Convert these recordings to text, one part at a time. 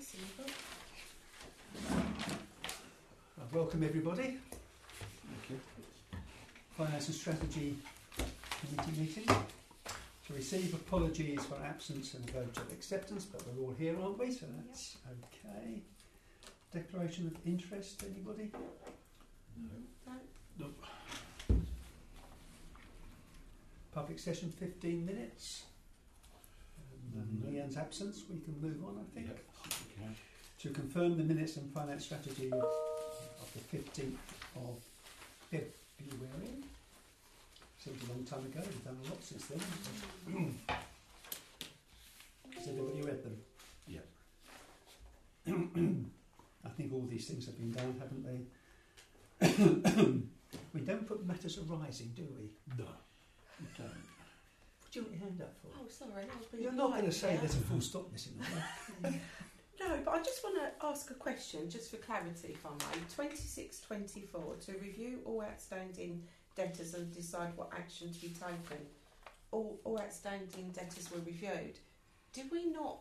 simple. Welcome everybody. Thank you. Finance and Strategy Committee meeting. To receive apologies for absence and a vote of acceptance, but we're all here, aren't we? So that's okay. Declaration of interest, anybody? No. Public session, 15 minutes. Leanne's absence, we can move on, I think. Yep. Okay. To confirm the minutes and finance strategy of the 15th of February. Seems a long time ago, we've done a lot since then. Has everybody read them? Yeah. I think all these things have been done, haven't they? We don't put matters arising, do we? No, you don't. What do you want your hand up for? Oh, sorry. I was being You're not going to polite say there. there's a full stop missing, are you? No, but I just want to ask a question, just for clarity, if I may. 26-24, to review all outstanding debtors and decide what action to be taken. All outstanding debtors were reviewed. Did we not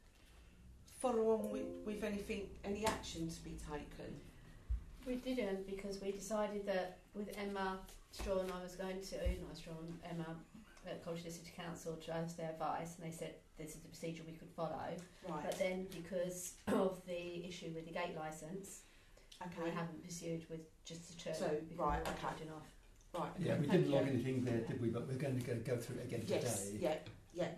follow on with any action to be taken? We didn't, because we decided that with Emma Strawn, Emma at College City Council to ask their advice, and they said this is the procedure we could follow. Right. But then, because of the issue with the gate licence, we Okay. haven't pursued with just the two. So, because right, we weren't okay. good enough. Right. Yeah, we Thank didn't you. log anything there, did we? But we're going to go through it again Yes. today. Yeah.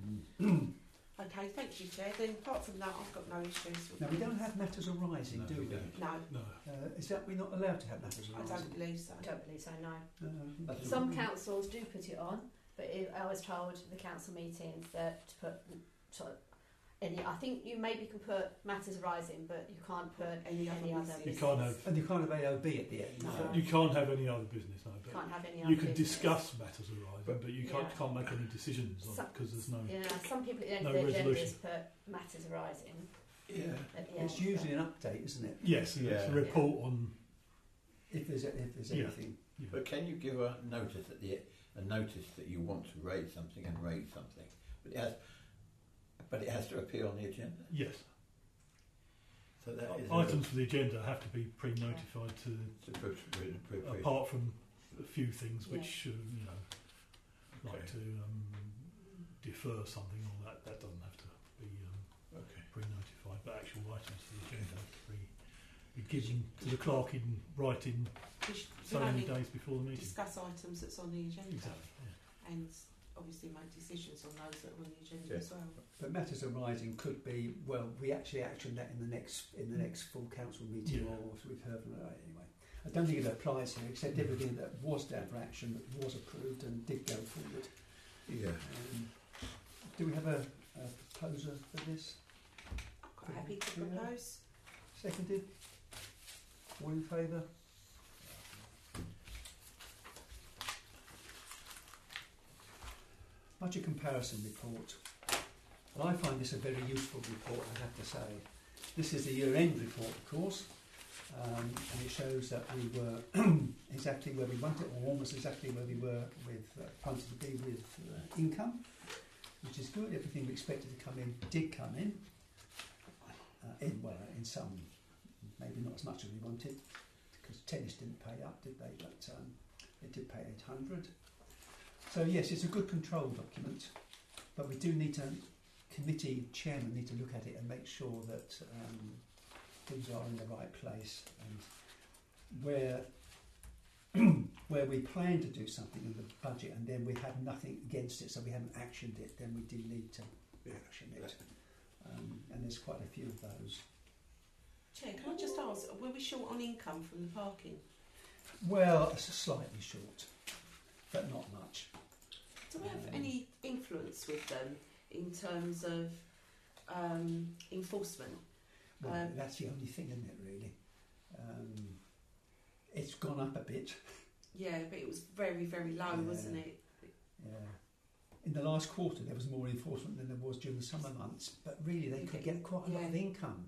Okay. Thank you, Chair. Then, apart from that, I've got no issues with Now, we don't have matters arising, No, do we we? don't. No, No. Is that we're not allowed to have matters I arising? don't believe so. I don't believe so, no. That's Some all. councils do put it on, but I was told at the council meetings that to put sort of I think you maybe can put matters arising, but you can't put Any other other business. You business. can't have. And you can't have AOB at the end. No. You can't have any other business, no. But Can't have any you other can business. discuss matters arising, but you Yeah. can't make any decisions on Some- it because there's no. Yeah, some people at the end No of their resolution. agendas put matters arising Yeah. at the end. It's usually an update, isn't it? Yes, it's Yeah. a report on. If there's Yeah. anything. Yeah. But can you give a notice that you want to raise something and raise something? But it has to appear on the agenda. Yes. So that is Items for the agenda have to be pre-notified to. Apart from a few things which like to defer something, or that doesn't have to be pre-notified. But actual items for the agenda have to be given to the clerk in writing We should so many only days before the meeting. discuss items that's on the agenda. Exactly. Yeah. And obviously make decisions on those that are on the agenda Yeah. as well. But matters arising could be, well, we actually action that in the next full council meeting, Yeah. or so we've heard from it anyway. I don't think it applies here, except everything that was down for action that was approved and did go forward. Yeah. Do we have a proposer for this? I'm quite happy to Yeah. propose. Seconded? All in favour? Budget comparison report. Well, I find this a very useful report, I have to say. This is the year-end report, of course, and it shows that we were exactly where we wanted, or almost exactly where we were with wanted to be with income, which is good. Everything we expected to come in did come in. In some, maybe not as much as we wanted, because tennis didn't pay up, did they? But it did pay 800. So yes, it's a good control document, but we do need to, committee chairman need to look at it and make sure that things are in the right place, and where we plan to do something in the budget and then we have nothing against it, so we haven't actioned it, then we do need to action it. And there's quite a few of those. Chair, can I just ask, were we short on income from the parking? Well, it's slightly short, but not much. Do we have any influence with them in terms of enforcement? Well, that's the only thing, isn't it, really? It's gone up a bit. Yeah, but it was very, very low, wasn't it? Yeah. In the last quarter, there was more enforcement than there was during the summer months, but really they could get quite a lot of income.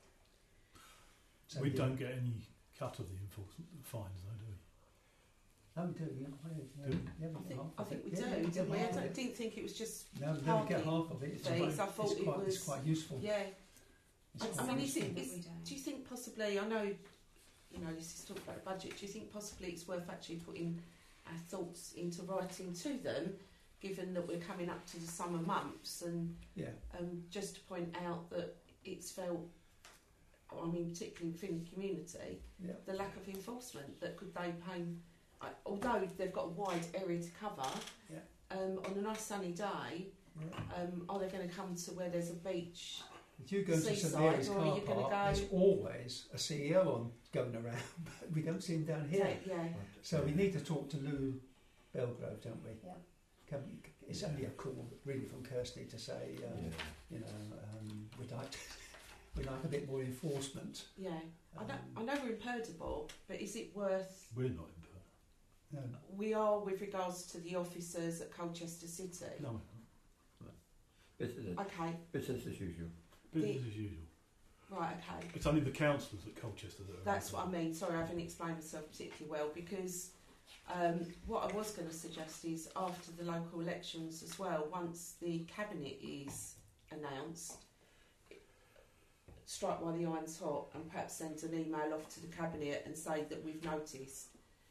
So We don't get any cut of the enforcement fines, though, do Oh, we do. Yeah, Do yeah, we I get think, half I of think it. we Yeah, do, yeah, we get didn't we? I half of it. didn't think it was just No, we get parking half of it. It's, fees. I thought it was. it's quite useful. Yeah. It's I quite mean, useful. do you think possibly? I know, you know, this is talking about the budget. Do you think possibly it's worth actually putting our thoughts into writing to them, given that we're coming up to the summer months, and Yeah. just to point out that it's felt, I mean, particularly within the community, Yeah. the lack of enforcement. That could they pay, although they've got a wide area to cover, Yeah. on a nice sunny day, Yeah. are they going to come to where there's a beach? If you go to St Seaside, Mary's or are car you gonna park, go- there's always a CEO on going around, but we don't see him down here. Yeah. So we need to talk to Lou Belgrove, don't we? Yeah. It's only a call, really, from Kirsty to say, Yeah. you know, we'd like a bit more enforcement. Yeah. I know we're in Perdable, but is it worth? We're not in Perth. No. We are with regards to the officers at Colchester City. No, Business, Okay. business as usual. business as usual. Right. Okay. It's only the councillors at Colchester that are. That's what I mean. Sorry, I haven't explained myself particularly well, because what I was going to suggest is after the local elections as well, once the cabinet is announced, strike while the iron's hot, and perhaps send an email off to the cabinet and say that we've noticed,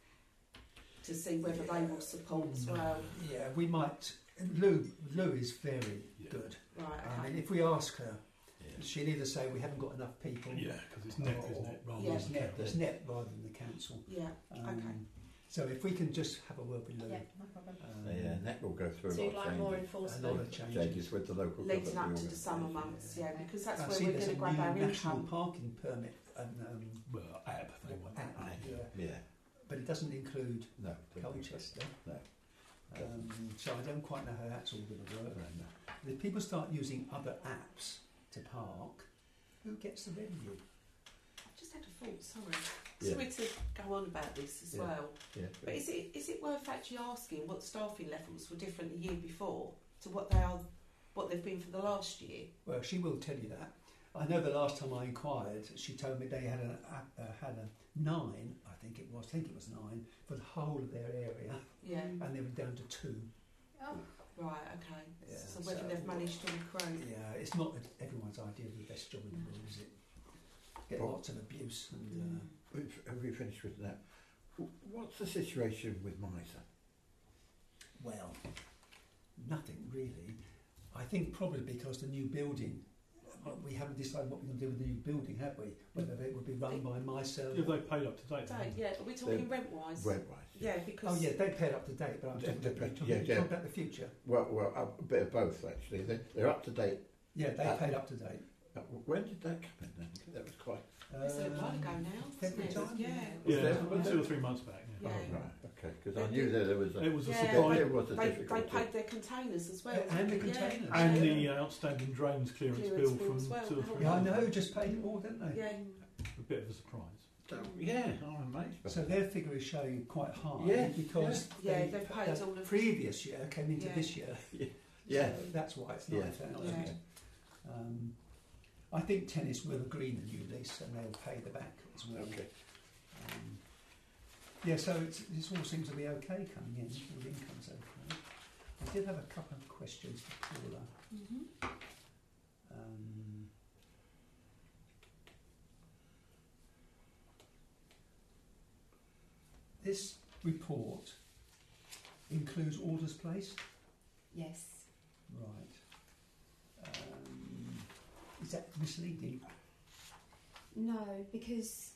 to see whether they will support as well. Yeah, we might. Lou is very good. Right. I Okay. mean, if we ask her, Yeah. she'll either say we haven't got enough people. Yeah, because it's net, isn't it? Rather Yeah. It's than net, council. it's net rather than the council. Yeah. Okay. So if we can just have a word with Lou. Yeah, no problem. Yeah, net will go through So a you'd lot like of more changes. A lot enforcement? of changes. Changes with the local Leading up government to the summer organisation. months, yeah, because that's I where see we're there's going to a grab our new national income. parking permit Well, app they want. app, yeah. Yeah, But it doesn't include no. don't think so. Colchester. No. So I don't quite know how that's all going to work. No. If people start using other apps to park, who gets the revenue? I've just had a thought, sorry. Yeah. Sorry to go on about this as Yeah. well. Yeah. But is it worth actually asking what staffing levels were different the year before to what they've been for the last year? Well, she will tell you that. I know the last time I inquired, she told me they had a 9, I think it was 9 for the whole of their area, Yeah. and they were down to 2. Oh, Right. Okay. Yeah, so whether so- they've managed to recruit. Yeah, it's not everyone's idea of the best job in the world, is it? Get Well- lots of abuse and. Have we finished with that? What's the situation with Miser? Well, nothing really. I think probably because the new building, we haven't decided what we're going to do with the new building, have we? Whether it would be run by myself. Yeah, they paid up to date. Right, yeah. Are we talking rent wise? Rent-wise. Yeah, Oh because yeah, they paid up to date, but I'm talking, talking about the future. Well, a bit of both actually. They're up to date. Yeah, they paid up to date. When did that come in then? That was quite. it's a while ago now, wasn't February it? time? Yeah. Yeah, Was there- 2 or 3 months back. Yeah. Yeah. Oh right, okay. Because I knew that there was. It was a Yeah, surprise. There was a They difficulty. paid their containers as well. And the didn't they? containers. And Yeah. the outstanding drains clearance bill from as well. 2 or 3 Yeah, I months. know, just paid it all, didn't they? Yeah. A bit of a surprise. Yeah, I'm amazed. by So that. their figure is showing quite high Yeah, because yeah. Yeah, they've paid the all of- previous year came into Yeah. this year. Yeah. So that's why it's Yeah. 9,000. Yeah. I think tennis will agree the new lease and they'll pay the back as well. Okay. Yeah, so this all seems to be okay coming in. The income's okay. I did have a couple of questions for Paula. Mm-hmm. This report includes orders placed, yes. right? Is that misleading? No, because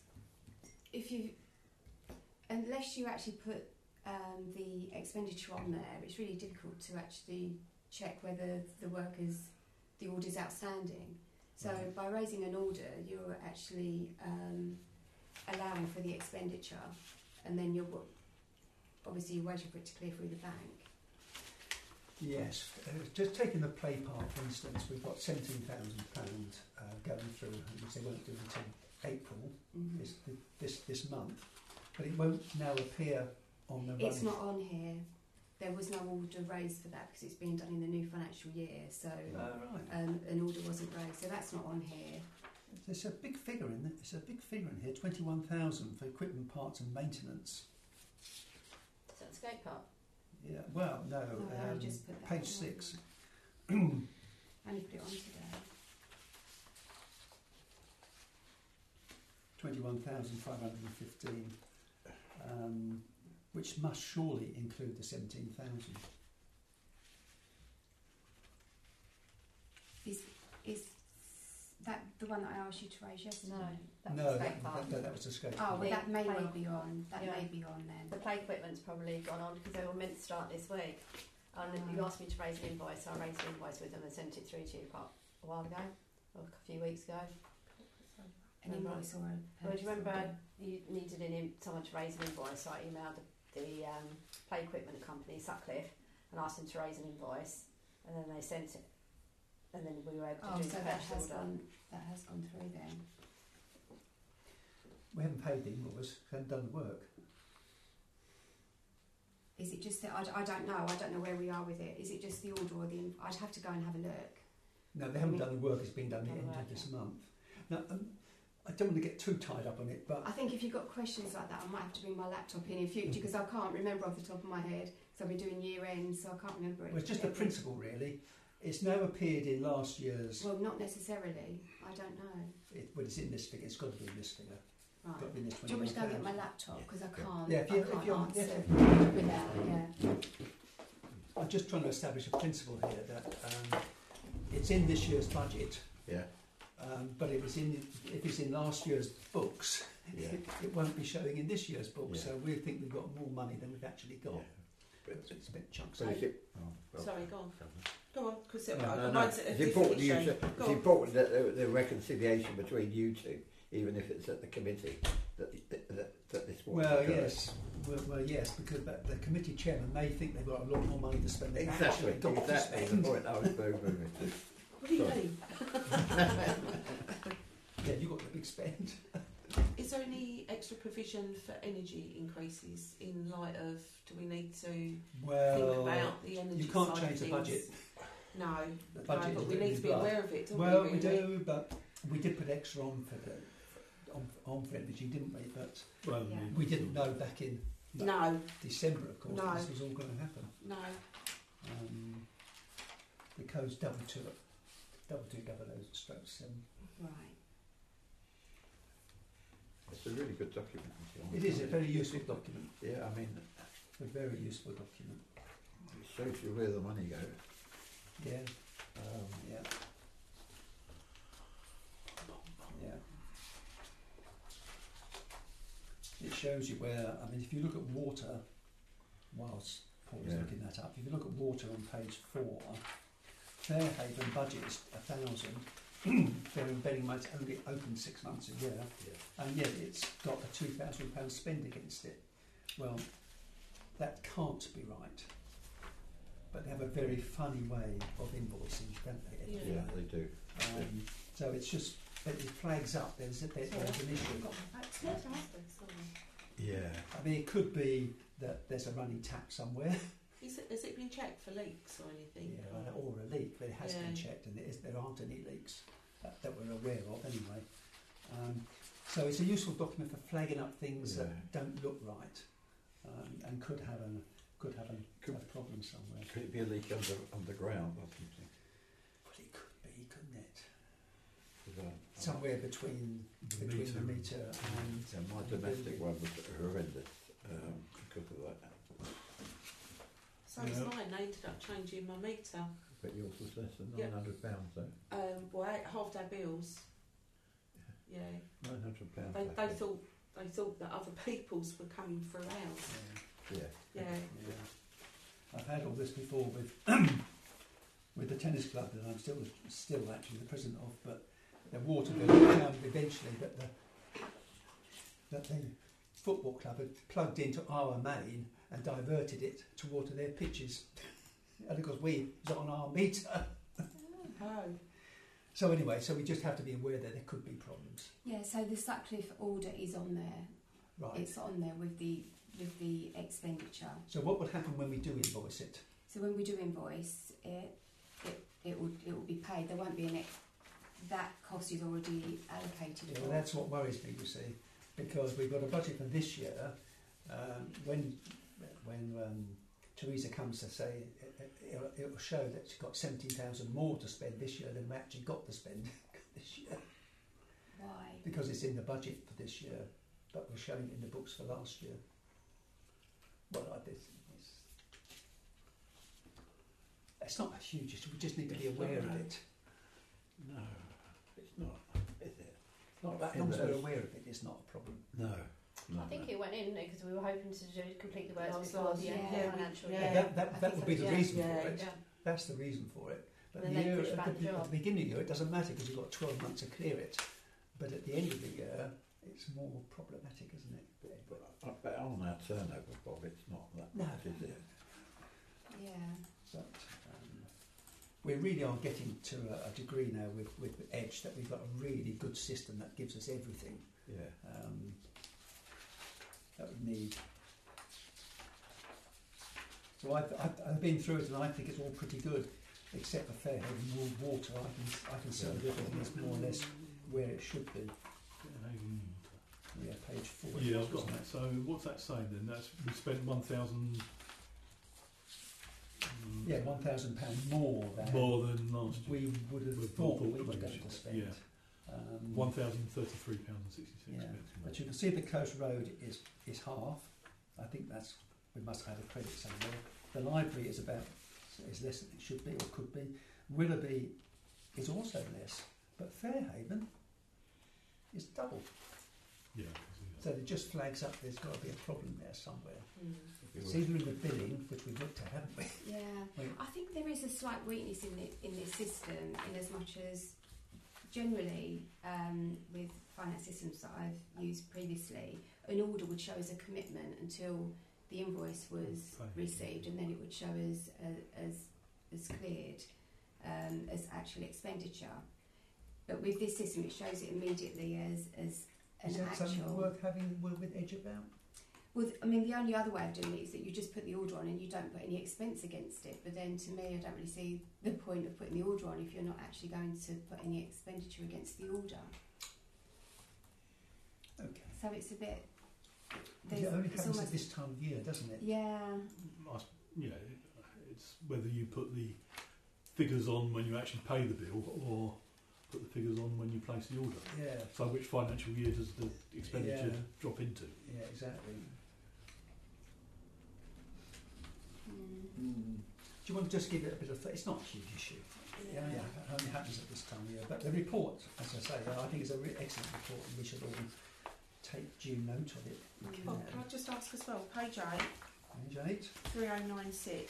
unless you actually put the expenditure on there, it's really difficult to actually check whether the order's outstanding. So Right. by raising an order, you're actually allowing for the expenditure, and then you're obviously waiting for it to clear through the bank. Yes, just taking the play park for instance, we've got £17,000 going through, which they won't do until April this month, but it won't now appear on the run. It's not on here. There was no order raised for that because it's being done in the new financial year, so right. an order wasn't raised, so that's not on here. There's a big figure in there. It's a big figure in here, 21,000 for equipment, parts and maintenance. skate park? Yeah, well, no, No, just put that page on. 6. Only put it on today. 21,515, which must surely include the 17,000. Is that the one that I asked you to raise yesterday? No, No, skate park. that was the skate Oh, park. well, that may Play- well be on. That Yeah. may be on then. The play equipment's probably gone on because they were meant to start this week. And you asked me to raise an invoice, so I raised an invoice with them and sent it through to you a while ago, or a few weeks ago. An invoice or a Well, do purchase you remember order? you needed someone to raise an invoice, so I emailed the play equipment company, Sutcliffe, and asked them to raise an invoice, and then they sent it, and then we were able to Oh, do so the that purchase has order. gone. That has gone through then. We haven't paid the invoice, haven't done the work. Is it just that I don't know? I don't know where we are with it. Is it just the order or the? I'd have to go and have a look. No, they haven't done the work, it's been done at the Done end the of work, this yeah. month. Now, I don't want to get too tied up on it, but I think if you've got questions like that, I might have to bring my laptop in future because I can't remember off the top of my head. So I'll be doing year end, so I can't remember it. well, it's just the principle, really. It's now appeared in last year's. Well, not necessarily. I don't know. Well, it's in this figure. It's got to be in this figure. Right. Got to be in this Do you want me to go get my 21,000. laptop because I can't? Yeah, if I you- can't if you're- answer yeah. without. Yeah. I'm just trying to establish a principle here that it's in this year's budget, Yeah. but if it's in last year's books, Yeah. it won't be showing in this year's books. Yeah. So we think we've got more money than we've actually got. Yeah. But it's a bit chunks. So is it? Oh, well. Sorry, go on. Go on, because No. mine's a It's different important, issue. it's Go on. important that the reconciliation between you two, even if it's at the committee, that this will Well, occur. yes. Well, yes, because the committee chairman may think they've got a lot more money to spend than they've Exactly, actually got to exactly the spend. point I was moving. What do you Sorry. mean? Yeah, you've got the big spend. Is there any extra provision for energy increases in light of, do we need to think Well, about the energy you can't side of change the things? budget. No, The no, budget but is we written need to in be blood. aware of it, don't Well, we? we Really? do, but we did put extra on for energy, didn't we? But Well, Yeah. we didn't know back in No, December, of course, No. that this was all going to happen. no. The code's 2200/7. Right. It's a really good document. It is a very useful document. Yeah, I mean, A very useful document. it shows you where the money goes. Yeah, Um, yeah. Yeah. It shows you where, I mean, if you look at water, whilst Paul's Yeah. looking that up, if you look at water on page 4, Fairhaven budget is 1,000, bearing in mind it's only open 6 months a year, and yet it's got a £2,000 spend against it. Well, that can't be right. But they have a very funny way of invoicing, don't they? Yeah. yeah, they do. So it's just, it flags up, there's an issue. Yeah. I mean, it could be that there's a running tap somewhere, Has it been checked for leaks or anything? or a leak, but it has been Yeah. checked, and there aren't any leaks that we're aware of anyway. So it's a useful document for flagging up things that don't look right, and could have a problem somewhere. Could it be a leak underground or something? Well, it could be, couldn't it? 'Cause, Somewhere between the meter and yeah, my domestic one was horrendous because of that. So was mine. They ended up changing my meter. But yours was less than Yeah. £900 though. Well, I halved our bills. Yeah. £900. They thought that other people's were coming through ours. Yeah. Yeah. Yeah. I've had all this before with with the tennis club that I'm still actually the president of, but the water bill found eventually that the football club had plugged into our main and diverted it to water their pitches, and of course it was on our meter. Oh. So anyway, we just have to be aware that there could be problems. Yeah. So the Sutcliffe order is on there. Right. It's on there with the expenditure. So what would happen when we do invoice it? So when we do invoice it will be paid. There won't be that cost is already allocated. Yeah, for. well, that's what worries me, you see, because we've got a budget for this year. When when Teresa comes to say it will show that she's got 17,000 more to spend this year than we actually got to spend this year. Why? Because it's in the budget for this year, but we're showing it in the books for last year. Well, it's not a huge issue. We just need to be aware of it. No, it's not. Is it? Not that long as we're aware of it, it's not a problem. No. I think it went in because we were hoping to complete the works Last before the year. end of Yeah, the financial yeah. year. That would be the reason Yeah, for it. Yeah. That's the reason for it. But And the then they year, push back at the the job. beginning of the year, it doesn't matter because you've got 12 months to clear it. But at the end of the year, it's more problematic, isn't it? But on our turnover, Bob, it's not that No. much, is it? Yeah. But we really are getting to a degree now with Edge that we've got a really good system that gives us everything Yeah. that we need. So I've been through it and I think it's all pretty good, except for Fairhaven Water. I can see that everything is more or less where it should be. Yeah, page 4. Yeah, I've got that. So what's that saying then? That's we spent 1,000. Yeah, £1,000 more than last year. we would have thought we were going to spend. Yeah. £1,033.66. Yeah. But you can see the Coast Road is half. I think we must have a credit somewhere. The library is less than it should be or could be. Willoughby is also less, but Fairhaven is double. Yeah. So it just flags up there's got to be a problem there somewhere. If It's it either in the billing, which we've looked at, haven't we? Yeah, Wait. I think there is a slight weakness in this system, in as much as generally with finance systems that I've used previously, an order would show as a commitment until the invoice was received, and then it would show as cleared as actual expenditure. But with this system, it shows it immediately as an Is that actual. something worth having a word with Edge about? Well, I mean, the only other way of doing it is that you just put the order on and you don't put any expense against it. But then, to me, I don't really see the point of putting the order on if you're not actually going to put any expenditure against the order. Okay. So it's a bit. It only it's happens at almost- this time of year, doesn't it? Yeah. Yeah, it's whether you put the figures on when you actually pay the bill or put the figures on when you place the order. Yeah. So which financial year does the expenditure Yeah. drop into? Yeah, exactly. Mm. Do you want to just give it a bit of... It's not a huge issue. Yeah, it only happens at this time of year. But the report, as I say, I think it's a really excellent report and we should all take due note of it. Oh, can I just ask as well, page 8, Page 8. 3096,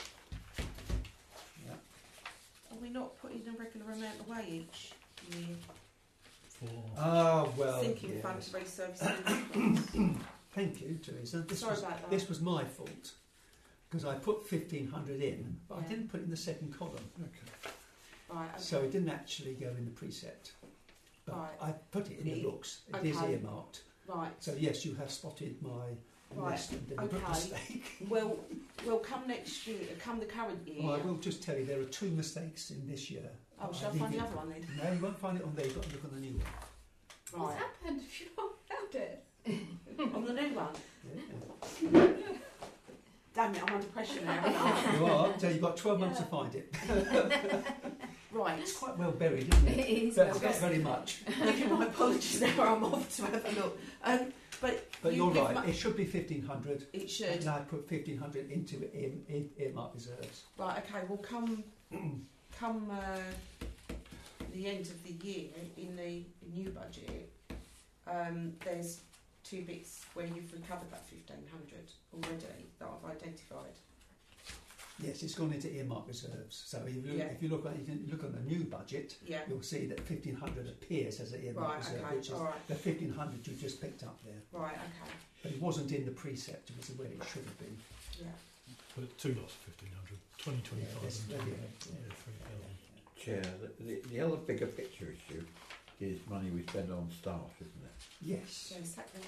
Yeah. are we not putting a regular amount away each year? For Ah, well, Thinking fund yes. to reservice. Thank you, Teresa. Sorry about that. This was my fault because I put 1,500 in, but I Yeah. didn't put it in the second column. Okay. Right, okay. So it didn't actually go in the precept. But Right. I put it in the books. It is Okay. earmarked. Right. So yes, you have spotted my Right, list and deliberate okay. mistake. Well, come next year, come the current year. Well, I will just tell you there are 2 mistakes in this year. Oh, shall I leave find the you- other one then? No, you won't find it on there. You've got to look on the new one. What's Right. happened if you not found it? On the new one. Yeah. Damn it, I'm under pressure now. aren't I? You are. So you've got 12 months to find it. Right. It's quite well buried, isn't it? It is. That's not very much. Making my apologies now. I'm off to have a look. But You're give right. It should be 1,500. It should. And I put 1,500 into earmark reserves. Right. Okay. Well, come the end of the year in the new budget, there's 2 bits where you've recovered that 1,500 already that I've identified. Yes, it's gone into earmark reserves. So if you look on the new budget, Yeah. you'll see that 1,500 appears as an earmark Right. reserve, Okay. which is All right. the 1,500 you just picked up there. Right. Okay. But it wasn't in the precept, it was where it should have been. Yeah. but 2 lots of 1,500, 2025 Yeah, that's- and yeah, 3,000. Chair, the other bigger picture issue is money we spend on staff, isn't it? Yes. So sack that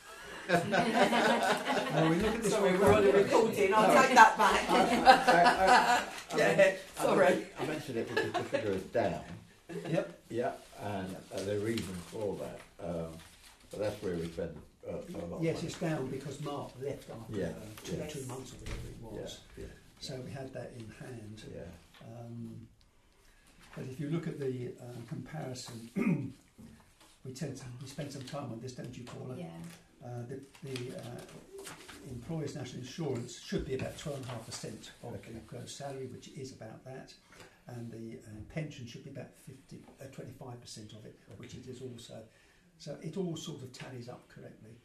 Now we look at this Sorry, one we're on a properly. recording. I'll take that back. Yeah, sorry. I mentioned it because the figure is down. Yep. Yeah, and the reason for that, but that's where we spend a lot. Yes, it's down because Mark left after Yeah. 2 months or whatever it was. Yeah. So we had that in hand. Yeah. But if you look at the comparison, we spend some time on this, don't you, Paula? Yeah. The employer's national insurance should be about 12.5% of Okay. the gross salary, which is about that, and the pension should be about 25% of it, which it is also. So it all sort of tallies up correctly.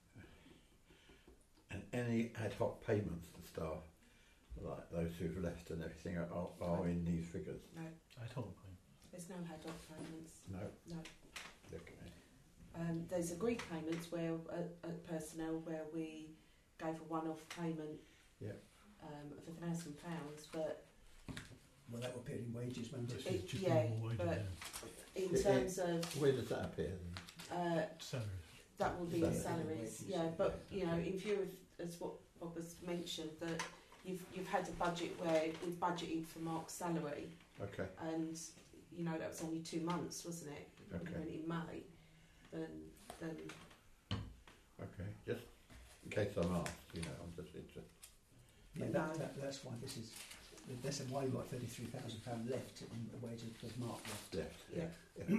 And any ad hoc payments to staff, like those who've left and everything, are in these figures? No, Ad hoc payment. there's no ad hoc payments. No. No. Okay. There's agreed payments where at personnel where we gave a one-off payment of £1,000, but Well, that will appear in wages, won't That's it? just yeah, normal wages, but yeah. in terms of Where does that appear? Salaries. that will be in Salaries. salaries, yeah. But you know, in view of as what Bob has mentioned, that you've had a budget where we've budgeted for Mark's salary, Okay. and you know that was only 2 months, wasn't it? Okay. We went in May, then Okay. Just in case I'm asked, I'm just interested. Yeah, that's why this is. That's why you've got £33,000 left in the wages because Mark left. Yeah.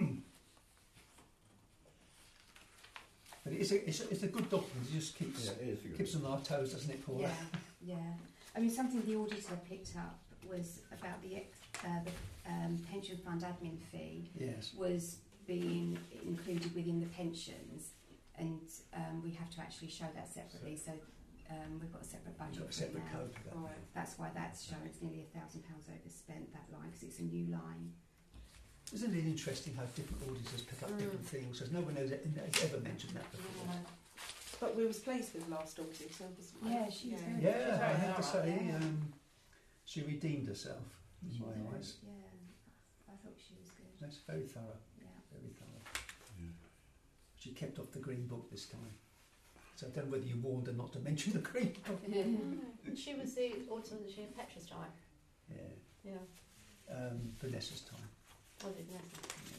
But it's a good document. It just keeps Yeah, it is a good keeps on our toes, doesn't it, Paula? Yeah. I mean, something the auditor picked up was about the pension fund admin fee Yes. was being included within the pensions, and we have to actually show that separately. So we've got a separate budget You've got a for it separate now. code for that. Right. That's why that's shown. It's nearly £1,000 overspent, that line, because it's a new line. Isn't it interesting how different auditors pick up different things? Because no one has ever mentioned that before. But we was pleased with last auditor, wasn't we? Yeah, she was very Yeah, good. I have to say, Yeah. she redeemed herself in She my was very- eyes. Yeah, I thought she was good. That's very thorough, Yeah. very thorough. She kept off the green book this time. So I don't know whether you warned her not to mention the green book. She was the autumn that she had Petra's time. Yeah. Yeah. Vanessa's time. Was it Vanessa?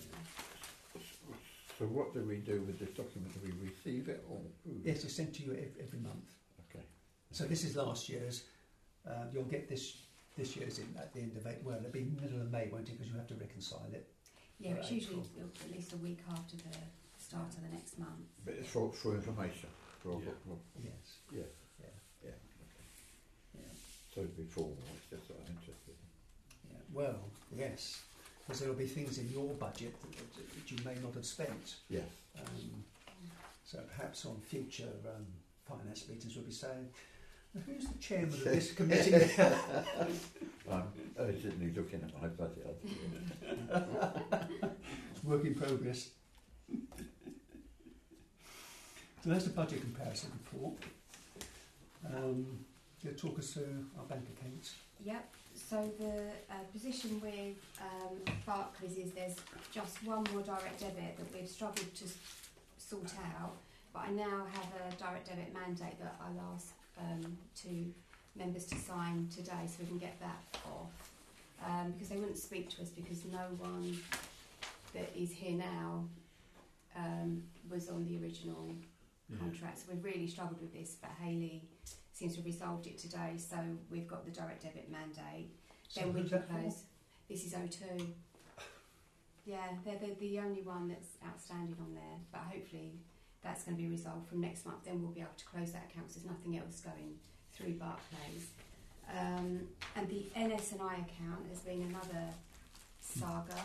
So what do we do with this document? Do we receive it or? Yes, it's sent to you every month. Okay. So this is last year's. You'll get this year's at the end of April. Well, it'll be middle of May, won't it? Because you have to reconcile it. Yeah, it's Right, usually cool. at least a week after the start of the next month. But it's for information. Yes. Yeah. Yeah. Yeah. Yeah. So it'd be formal. It's just that I'm interested. Yeah. Well, yes, because there will be things in your budget that you may not have spent. Yes. So perhaps on future finance meetings we'll be saying, who's the chairman of this committee? I'm urgently looking at my budget. It's work in progress. So that's the budget comparison report. You'll talk us through our bank accounts. Yep. So the position with Barclays is there's just one more direct debit that we've struggled to sort out, but I now have a direct debit mandate that I'll ask two members to sign today so we can get that off, because they wouldn't speak to us because no one that is here now was on the original contract. So we've really struggled with this, but Hayley seems to have resolved it today, so we've got the direct debit mandate. So Then we who's can that for? close. This is O2. Yeah, they're the only one that's outstanding on there, but hopefully that's going to be resolved from next month. Then we'll be able to close that account because there's nothing else going through Barclays. And the NS&I account has been another saga.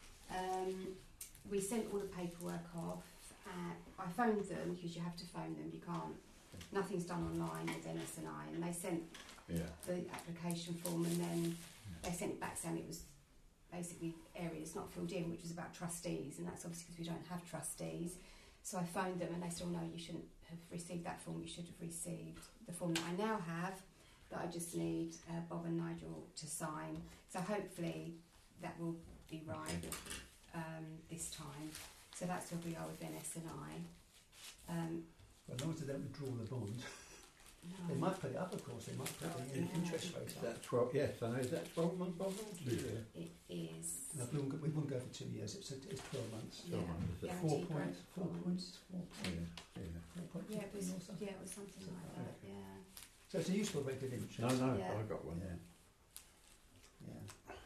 We sent all the paperwork off. I phoned them because you have to phone them. You can't. Nothing's done online with NS&I, and they sent the application form, and then they sent it back saying it was basically areas not filled in, which was about trustees, and that's obviously because we don't have trustees. So I phoned them, and they said, "Oh no, you shouldn't have received that form. You should have received the form that I now have, that I just need Bob and Nigel to sign." So hopefully that will be right this time. So that's where we are with NS&I. Well, as long as they don't withdraw the bond. They No. might put it up, of course. They might put the interest rate Is up. that 12? Yes, I know. Is that 12-month bond? It is. No, we wouldn't go for 2 years. It's 12 months. Yeah, Is it? guaranteed 4 points. growth 4 bond. points. Yeah. 1.2 Yeah, it was. or something. Yeah, it was something like that. Yeah. So it's a useful rate of interest. No, Yeah. I got one. Yeah. Yeah.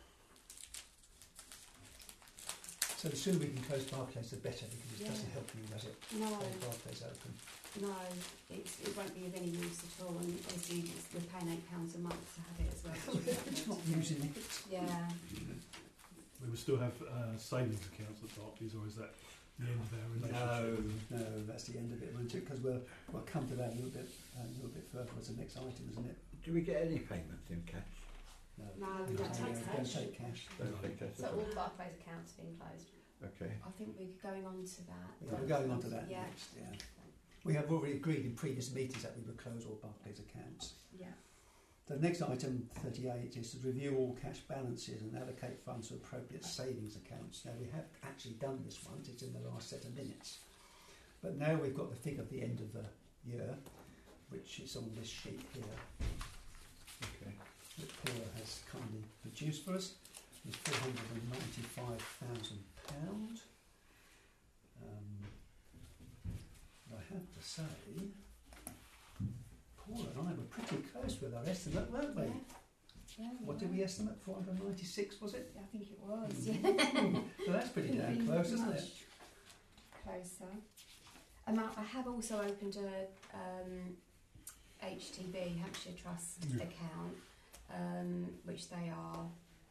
So the sooner we can close Barclays, the better, because it Yeah. doesn't help you, does it? No, Hold Barclays open. no, it won't be of any use at all. And obviously, we're paying £8 a month to have it as well. It's not using it. Yeah. We will still have savings accounts at Barclays, or is that the end of our relationship? No, that's the end of it, won't it? Because we'll come to that a little bit further as the next item, isn't it? Do we get any payments in cash? No, we don't take Don't cash. take cash. Don't take cash. So all Barclays accounts have been closed. Okay. I think we're going on to that. Yeah, we're going on to that Yeah. next. Yeah. We have already agreed in previous meetings that we would close all Barclays accounts. Yeah. The next item, 38, is to review all cash balances and allocate funds to appropriate savings accounts. Now, we have actually done this once, it's in the last set of minutes. But now we've got the figure at the end of the year, which is on this sheet here, Okay. that Paula has kindly produced for us, is £495,000. I have to say, Paula and I were pretty close with our estimate, weren't we? Yeah, What did we estimate? 496, was it? I think it was. Yeah. So that's pretty damn Been close, isn't much it? Closer. I have also opened a HTB, Hampshire Trust account, which they are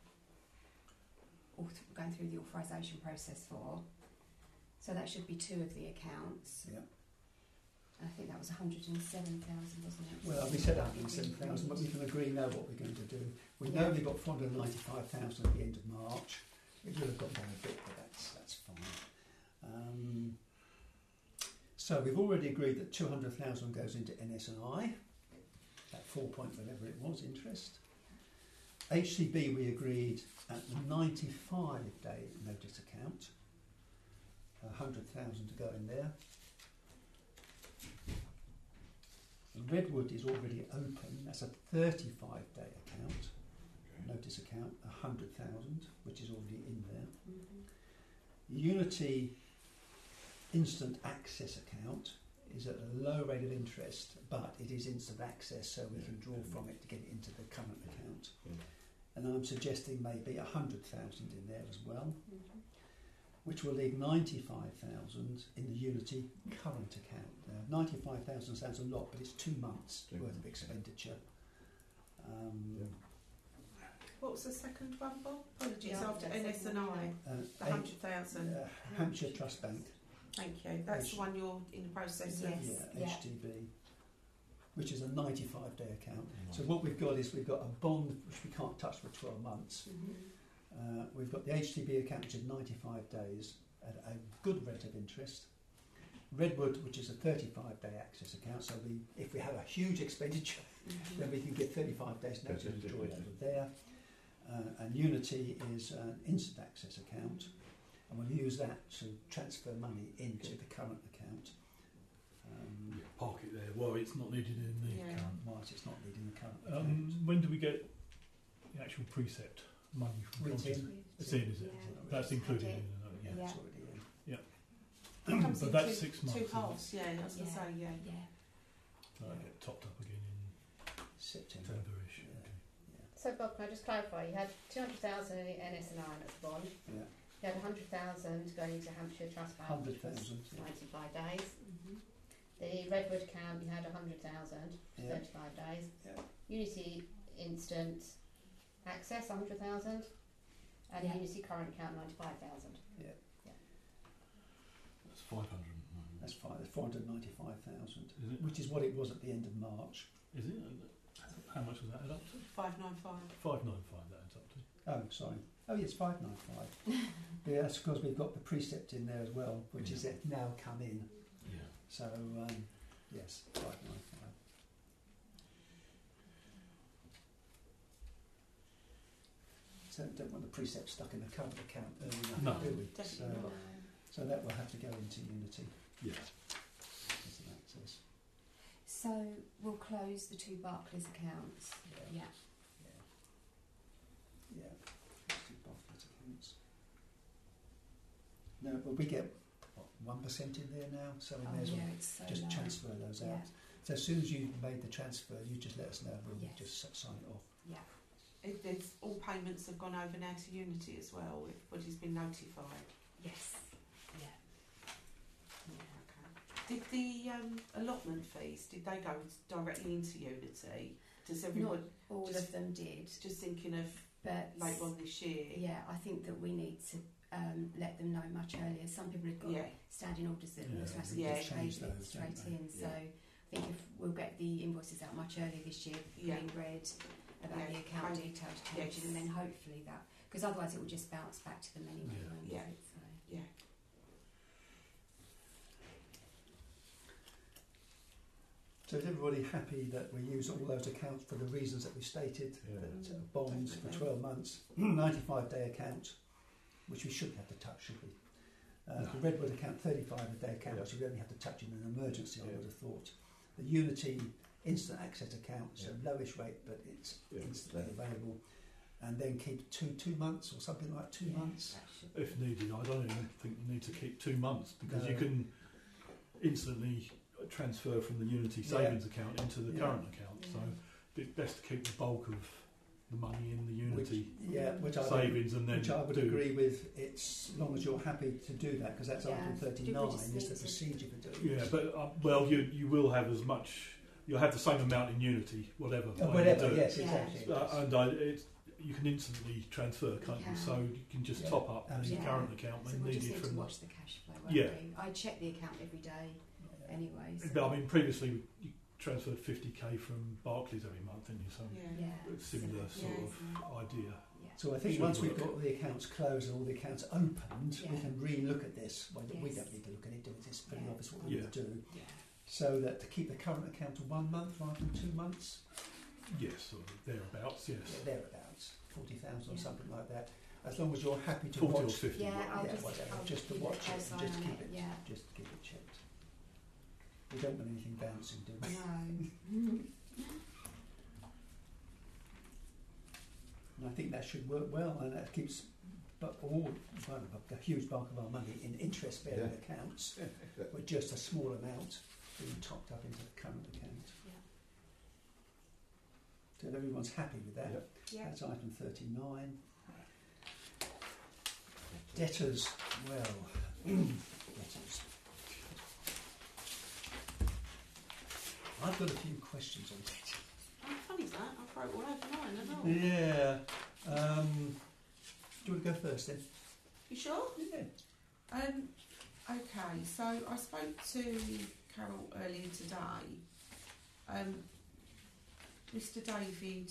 going through the authorisation process for. So that should be 2 of the accounts. Yeah. I think that was 107,000, wasn't it? Well, we said 107,000, but we can agree now what we're going to do. We know we've got 495,000 at the end of March. It will have gone down a bit, but that's fine. So we've already agreed that 200,000 goes into NS&I, at 4 point whatever it was, interest. HCB we agreed at the 95-day notice account, 100,000 to go in there. Redwood is already open, that's a 35-day account, notice account, 100,000, which is already in there. Mm-hmm. Unity instant access account is at a low rate of interest, but it is instant access, so we can draw from it to get it into the current account. And I'm suggesting maybe 100,000 in there as well, which will leave 95,000 in the Unity current account. 95,000 sounds a lot, but it's 2 months worth of expenditure. What was the second one, Bob? Apologies, Yeah, after that's NS&I, the 100,000. Hampshire Trust Bank, Thank you. That's the one you're in the process of. Yes. Yeah. HTB, which is a 95-day account. So what we've got is we've got a bond which we can't touch for 12 months. We've got the HTB account, which is 95 days at a good rate of interest. Redwood, which is a 35-day access account, so if we have a huge expenditure, then we can get 35 days notice and draw it out of there. And Unity is an instant access account, and we'll use that to transfer money into the current account. Park it there. Well, it's not needed in the current. Whilst it's not needing the current account. When do we get the actual precept money from It's Conscious? in. It's in, is it? Yeah. That's included in it. Yeah. It's already in. It comes But in that's 2 6 months. Two halves, yeah, I was going to Yeah. say, yeah. Yeah. That'll get topped up again in September. September-ish. Yeah. Okay. So Bob, can I just clarify? You had 200,000 in the NS&I as bond. Yeah. You had 100,000 going into Hampshire Trust Bank, which was 100,000. 95 days. The Redwood account, you had 100,000, Yeah. 35 days. Yeah. Unity Instant Access, 100,000. And Yeah. Unity Current Account, 95,000. That's 500. That's fine. That's 495,000, Is it? which is what it was at the end of March. Is it? How much was that add up to? 595. 595 that adds up to. Oh, sorry. Oh, yes, 595. Yeah, that's because we've got the precept in there as well, which is now come in. Yeah. So, yes, 595. So don't want the precept stuck in the current account early enough, No. do we? Definitely not. So that will have to go into Unity Yeah. as an access. So we'll close the 2 Barclays accounts. Yeah. Yeah. Let's do Barclays accounts. No, but we get 1% in there now, so we Oh, may as well yeah, it's so just low. transfer those Yeah. out. So as soon as you've made the transfer, you just let us know, we'll Yes. just sign it off. Yeah. There's all payments have gone over now to Unity as well. Everybody's been notified. Yes. Yeah. Okay. Did the allotment fees? Did they go directly into Unity? Does everyone? All just- of them did, Just thinking of but later on this year. yeah, I think that we need to let them know much earlier. Some people have got Yeah. standing orders that Yeah, automatically yeah. just pay Change it those, straight don't they? in. So Yeah. I think if we'll get the invoices out much earlier this year, Yeah. being read about Yeah. the account And- details changing, yes. and then hopefully that, because otherwise it will just bounce back to them anyway. Yeah. won't Yeah. it? So, Yeah. So is everybody happy that we use all those accounts for the reasons that we stated? Yeah. That bonds for Definitely. 12 months, 95-day account, which we shouldn't have to touch, should we? No. The Redwood account, 35-day account, Yeah. which we only have to touch in an emergency, I Yeah. would have thought. The Unity instant access account, so Yeah. lowish rate, but it's Yeah. instantly available. And then keep two months or something like 2 yeah, months. that should be- If needed, I don't even think you need to keep 2 months because No. you can instantly transfer from the Unity Yeah. savings account into the Yeah. current account. So it's best to keep the bulk of the money in the Unity Which I would, savings and then which I would do. agree with. It's as long as you're happy to do that, because that's Yeah. Article Do we 39 just is need the to- procedure for doing Yeah, it. but well, you will have as much. You'll have the same amount in Unity, whatever. way you Whatever, do it. yes, Yeah. exactly. And you can instantly transfer, can't you? can. So you can just Yeah. top up the Yeah. current account So when we'll just needed need to from. watch the cash flow. Won't Yeah. we? I check the account every day anyway. So. But I mean, previously you transferred 50k from Barclays every month, didn't you? So Yeah. yeah, similar sort Yeah. of idea. Yeah. So I think Should once we've work. got all the accounts closed and all the accounts opened, we Yeah. can re-look at this. Well, we Yes. don't need to look at it, do it? It's pretty Yeah. obvious what we Yeah. need to do. Yeah. So that to keep the current account to 1 month rather than 2 months, Yes, or thereabouts. Yes, yeah, thereabouts, 40,000 or Yeah. something like that. As long as you're happy to 40 or watch, 50. Yeah, I'll Yeah, just, whatever, I'll just to keep a watch it close and eye just on keep it. it. Yeah. just keep it checked. We don't want anything bouncing, do we? No. And I think that should work well, and that keeps a huge bulk of our money in interest-bearing Yeah. accounts, Yeah, exactly. with just a small amount being topped up into the current account. Yeah. So if everyone's happy with that, Yep. Yeah. that's item 39. Debtors, well, debtors. I've got a few questions on debtors. Oh, funny that. I wrote all over mine and all. Yeah. Do you want to go first then? You sure? Yeah. Okay, so I spoke to Carol earlier today. Mr. David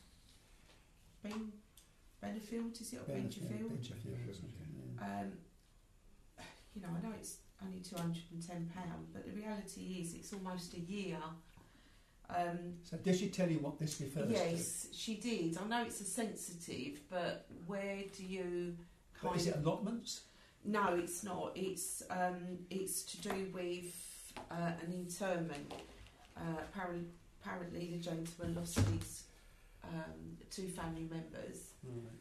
Benefield, is it, or Bencherfield? Bencherfield or something, yeah. You know, I know it's only £210, but the reality is it's almost a year. So did she tell you what this refers to? Yes, she did. I know it's a sensitive, but where do you But is it allotments? No, it's not. It's to do with an interment. Apparently, the gentleman lost his 2 family members.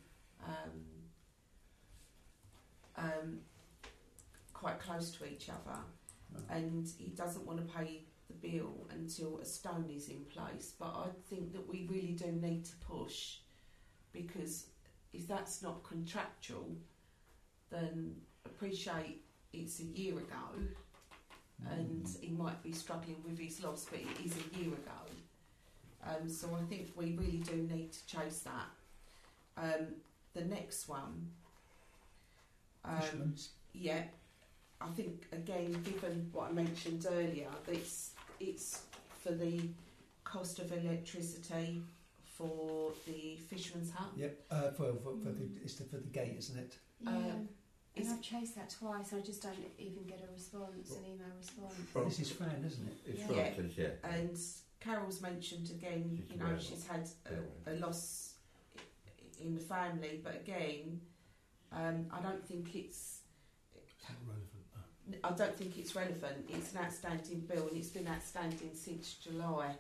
Quite close to each other, and he doesn't want to pay the bill until a stone is in place. But I think that we really do need to push, because if that's not contractual, then appreciate it's a year ago and he might be struggling with his loss, but it is a year ago. So I think we really do need to chase that. The next one, Fisherman's. yeah, I think again, given what I mentioned earlier, it's for the cost of electricity for the fisherman's hut. Yep. It's for the gate, isn't it? Yeah. And is I've chased that twice, and I just don't even get a response, an email response. This is Fran, isn't it? It's Yeah. relatives, yeah. And Carol's mentioned again, She's you know, aware of she's it. had a loss in the family, but again, I don't think it's It's not relevant. No. I don't think it's relevant. It's an outstanding bill, and it's been outstanding since July.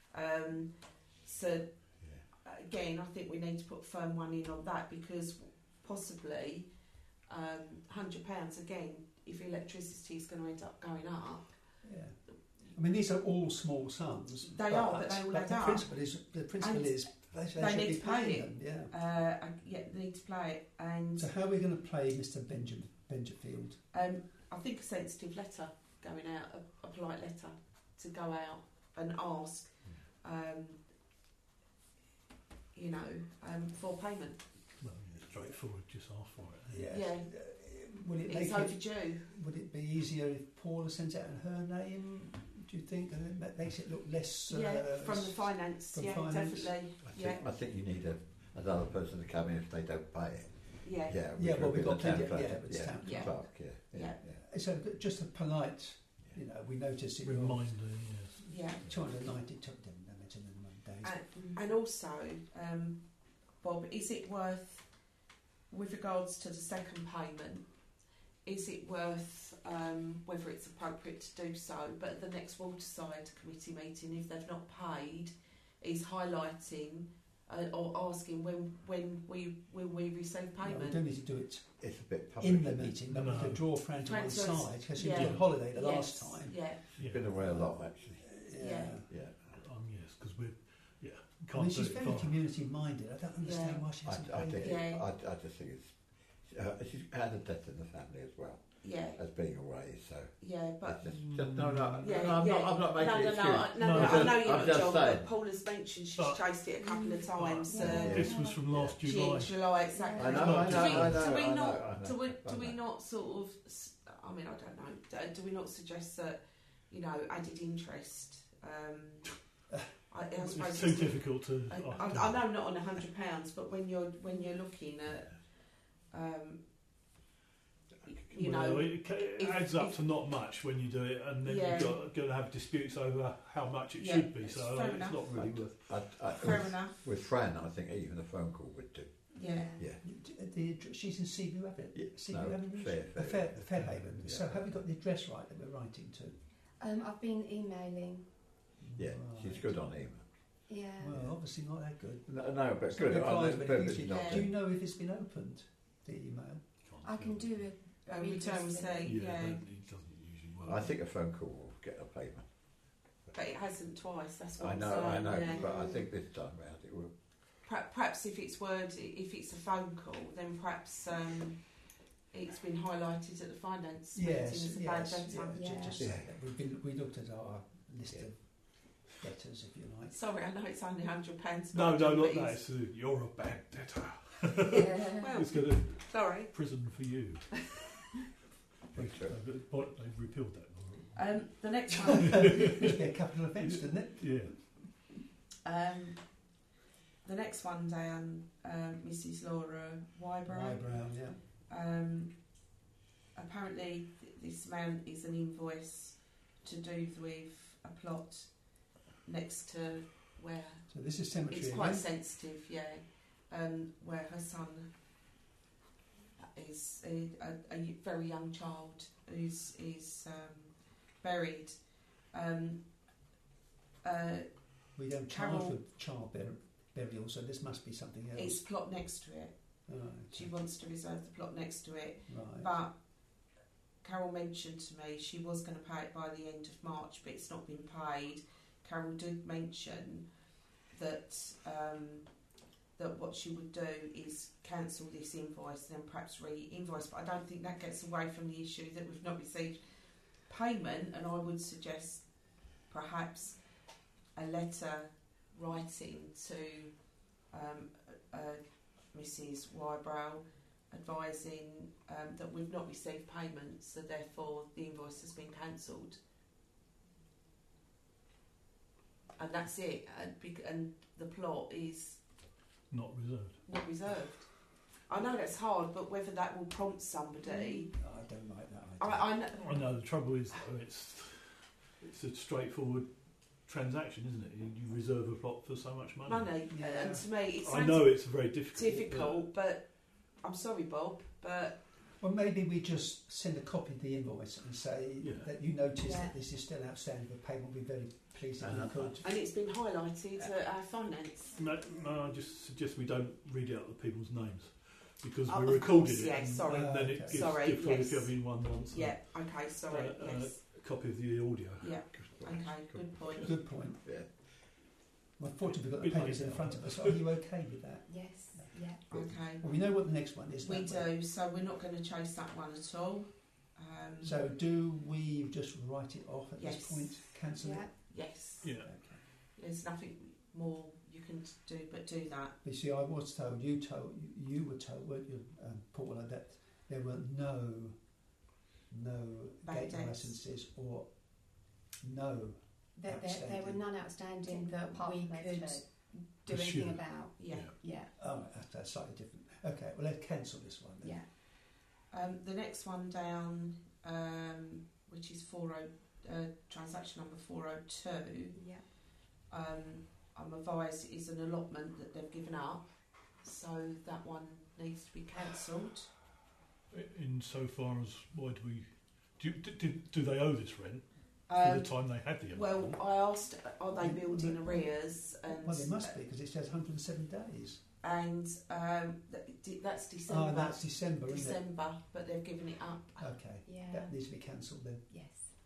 So again, I think we need to put firm one in on that, because possibly £100 again if electricity is going to end up going up. Yeah. I mean, these are all small sums. They are, but they all add the up. principle is they should need be to pay paying it. them. Yeah. They need to play it. And So how are we going to play Mr. Benjafield? I think a sensitive letter going out, a polite letter to go out and ask, for payment. Well, yeah, straightforward, just ask for it. Yeah. Yeah. Would it It's overdue. Would it be easier if Paula sends out in her name? Do you think that makes it look less? From the finance. from Yeah, finance? definitely. I think you need another person to come in if they don't pay it. Yeah. Yeah, Well, we've got plenty. clerk. It's town Yeah. Clerk, Yeah. So just a polite, we notice it. Reminder, yes. Yeah. 290 took them, I mentioned in 1 day. And also, Bob, is it worth, with regards to the second payment, is it worth, whether it's appropriate to do so, but at the next Waterside Committee meeting, if they've not paid, is highlighting or asking when will we receive payment? We don't need to do it It's a bit public. in the meeting, but we No. could draw Fran to one Transfers. side because she Yeah. was on holiday the Yes, last time. Yeah. She's been away a lot, actually. Yeah. Yeah. Yes, because we're, I can't mean, do she's it very fine. community minded. I don't understand Yeah. why she hasn't I paid think it. Yeah. I just think she's had a death in the family as well Yeah. as being away. So Yeah, but it's just yeah, I'm not no, making an excuse. I know I'm you're not, just John, saying. but Paula's mentioned she's But- chased it a couple of times. Yeah. This was from last June, July. July, exactly. I know, I know, I know, Do we I know, not? I know, Do we? I Do we know. not sort of? I mean, I don't know. Do we not suggest that? Added interest. I suppose It's too difficult to. I know not on £100, but when you're looking at, it adds up to not much when you do it, and then Yeah. you're going to have disputes over how much it Yeah, should be. it's So fair it's enough. not really worth. fair enough. With Fran, I think even a phone call would do. Yeah. Yeah. She's in Seaview Avenue. Yeah, Seaview no, Avenue? Fairhaven. Yeah. So have we got the address right that we're writing to? I've been emailing. Yeah, she's Right. good on email. Yeah. Well, obviously not that good. No, but It's good. not replied, but But it's- it's not Yeah. Do you know if it's been opened, the email? I can do a Return receipt. Yeah, Yeah. but it doesn't usually work. I think a phone call will get a payment. But it hasn't twice. That's what I I'm know, saying. Yeah. but I think this time round it will. Perhaps if it's a phone call, then perhaps it's been highlighted at the finance meeting as a bad data. Yeah. Just Yeah. we looked at our list Yeah. of debtors, if you like. Sorry, I know it's only £100. No, but not it's- that. It's, you're a bad debtor. Yeah. Well, It's going to sorry. prison for you. True. They've repealed that. The next one. It must be a capital offence, doesn't it? Yeah. The next one down, Mrs. Laura Wybrow. Eyebrow, yeah. Apparently, this amount is an invoice to do with a plot next to where So this is cemetery it's quite again. sensitive, yeah. Where her son is a very young child is buried. We don't charge Carol- for child burial, so this must be something else. It's plot next to it. Right. She wants to reserve the plot next to it. Right. But Carol mentioned to me she was going to pay it by the end of March, but it's not been paid. Carol did mention that that what she would do is cancel this invoice and then perhaps re-invoice. But I don't think that gets away from the issue that we've not received payment, and I would suggest perhaps a letter writing to Mrs. Wybrow advising that we've not received payment, so therefore the invoice has been cancelled. And that's it. And the plot is Not reserved. not reserved. I know that's hard, but whether that will prompt somebody... I don't like that idea. I know... I know the trouble is though, it's a straightforward transaction, isn't it? You reserve a plot for so much money. Money. Yeah. And to me, it I sounds know it's very difficult. difficult, but I'm sorry, Bob, but... Well, maybe we just send a copy of the invoice and say Yeah. that you notice Yeah. that this is still outstanding for payment. We'd be very pleased if we could. And it's been highlighted at our finance. No, I just suggest we don't read out the people's names. because Oh, we of recorded course, it. yeah, and sorry. then it Okay. gives Sorry, if yes. anyone wants Yeah. Okay. Sorry. Yes. a copy of the audio. Yeah. Okay. Good point. Good point. Yeah. Well, fortunately, we've got the Bit papers late in now. front of us. Are you okay with that? Yes, yeah. Okay. Well, we know what the next one is. We don't do. So we're not going to chase that one at all. So do we just write it off at Yes. this point? Cancel Yeah. it? Yes. Yeah. Okay. There's nothing more you can do but do that. You see, I was told, you were told, weren't you, Paula, that there were no Bad gate debts. licences or no. There were Outstanding. none outstanding that Apart we from those could two. do anything Pursue. about. Yeah. Yeah, Oh, that's slightly different. Okay, well, let's cancel this one then. yeah. The next one down, which is transaction number 402. Yeah. I'm advised it is an allotment that they've given up, so that one needs to be cancelled. In so far as why do they owe this rent for the time they had the Well, allotment? I asked, are they billed in arrears? And Well, they must be, because it says 107 days. And that's December. Oh, that's December, isn't it? December, but they've given it up. Okay, Yeah. that needs to be cancelled then. Yes.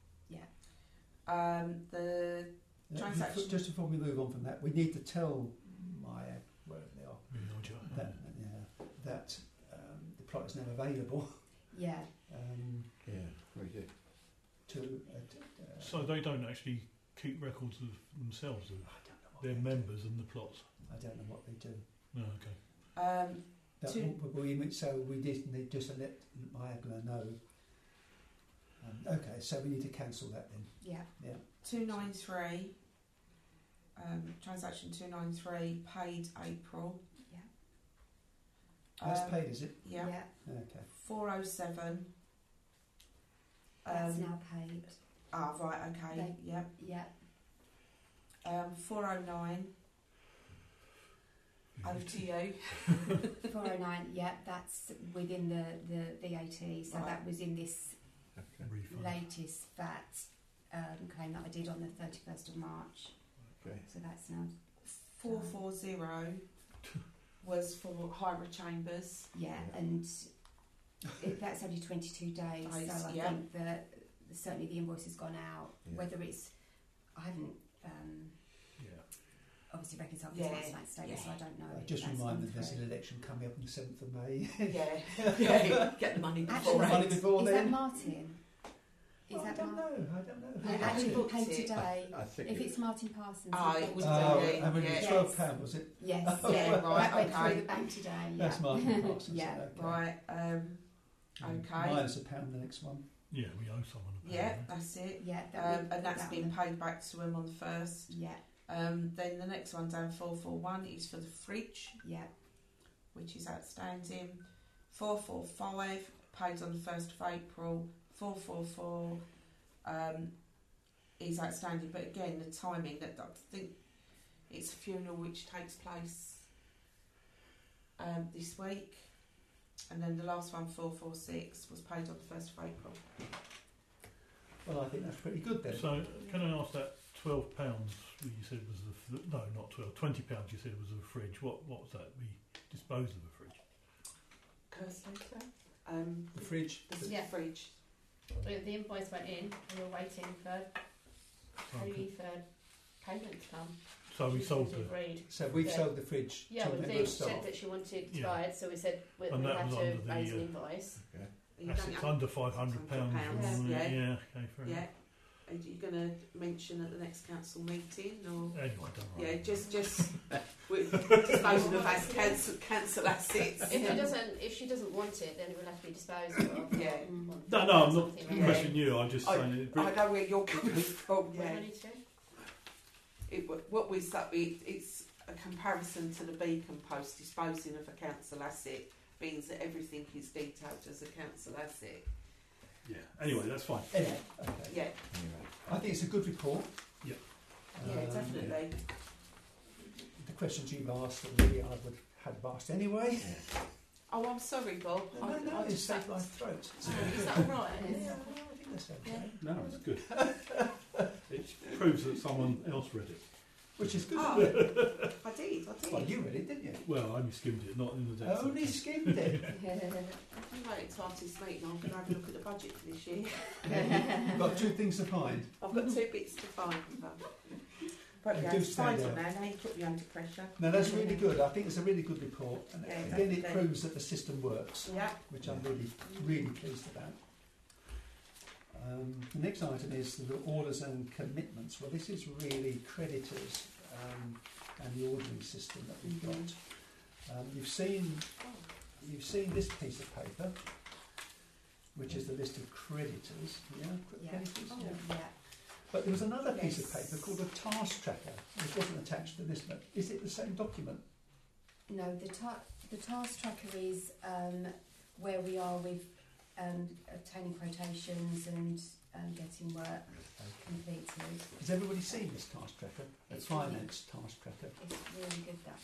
The Transaction. Just before we move on from that, we need to tell Maya, wherever they are, Roger. that the plot is now available Yeah. Yeah, we do. to... So they don't actually keep records of themselves, of I don't know what their they do. members and the plots. I don't know what they do. No, okay. That, so we did need just to let Maya know. Okay, so we need to cancel that then. Yeah. Yeah. 293. Transaction 293 paid April. Yeah. That's paid, is it? Yeah. Okay. 407. That's now paid. Ah, right. Okay. They- Yeah. Yeah. 409. Over to you. 409. Yeah, that's within the VAT. So Right. that was in this Okay. Refund. latest VAT claim that I did on the 31st of March. Okay. So that's now 440 was for Hira Chambers. yeah, and that's only 22 days. So I Yeah. think that certainly the invoice has gone out. Yeah. Whether it's I haven't Yeah. obviously reconciled Yeah, with my bank statement, so I don't know. if Just that's remind gone them there's through. an election coming up on the 7th of May. Yeah. Get the money Actually, before money it. before Is then. that Martin? Is I that don't Martin? know. I don't know. Yeah, Who actually booked paid it? today. I think If it's Martin Parsons, Ah, he it booked was today. today. I mean, Yeah. £12, was it? Yes, Oh, yeah, right, that went okay. through the bank today. Yeah. That's Martin Parsons. Yeah. Okay. Right. And Okay. Minus £1 the next one. Yeah, we owe someone a Yeah, payment. that's it. Yeah, And that's that been one. paid back to him on the 1st. Yeah, Then the next one down 441 is for the fridge, yeah, which is outstanding. 445 paid on the 1st of April. 444 is outstanding, but again the timing that I think it's a funeral which takes place this week, and then the last one 446 was paid on the 1st of April. Well, I think that's pretty good then. So can I ask that £12 you said was no, not 12, £20 you said was the fridge. What was that? We disposed of the fridge. The fridge. The Yeah. fridge. The invoice went in. We were waiting for maybe for payment to come. So we She sold said the. agreed. So we've Yeah. sold the fridge Yeah, to well, a member they of said staff. that she wanted it Yeah. expired, so we said we And that had was to under the, raise an invoice. Okay. You don't Assets have- under £500. £500, Yeah. yeah. Okay, fair Yeah. enough. Are you going to mention at the next council meeting, or Anyway, don't yeah, worry. just we're disposing of as council assets. If she doesn't want it, then it will have to be disposed of. Yeah. No, I'm not Something like Yeah. questioning you. I'm just saying it. I know where you're coming from. that. Yeah, What do I need to do? what we said, it's a comparison to the Beacon Post disposing of a council asset, means that everything is detailed as a council asset. Yeah. Anyway, that's fine. Anyway, okay. Yeah, Anyway. I think it's a good report. Yeah. yeah, definitely. The questions you've asked, really, I would have asked anyway. Yeah. Oh, I'm sorry, Bob. No, I it's just saved my throat. Is that all right? Yeah, I think that's okay. No, it's good. It proves that someone else read it. which is good. Oh, isn't it? I did. Well, you read it, didn't you? Well, I only skimmed it, not in the depth. Only skimmed it. You wait until after this meeting, I'm going to have a look at the budget for this year. You've got two things to find. I've got 2 bits to find. But They yeah, do it's fine stand now. out. Now you put me under pressure. No, that's really good. I think it's a really good report. And Yeah, again, it definitely. proves that the system works, Yeah. which I'm really pleased about. The next item is the orders and commitments. Well, this is really creditors and the ordering system that we've got. You've seen this piece of paper, which is the list of creditors. Yeah, Yeah. creditors. Oh. Yeah. Yeah. But there was another piece of Yes. paper called a task tracker, which wasn't attached to this. But is it the same document? No, the task tracker is where we are with obtaining quotations and getting work completed. Has everybody seen this task tracker? The It's finance task tracker. It's really good that.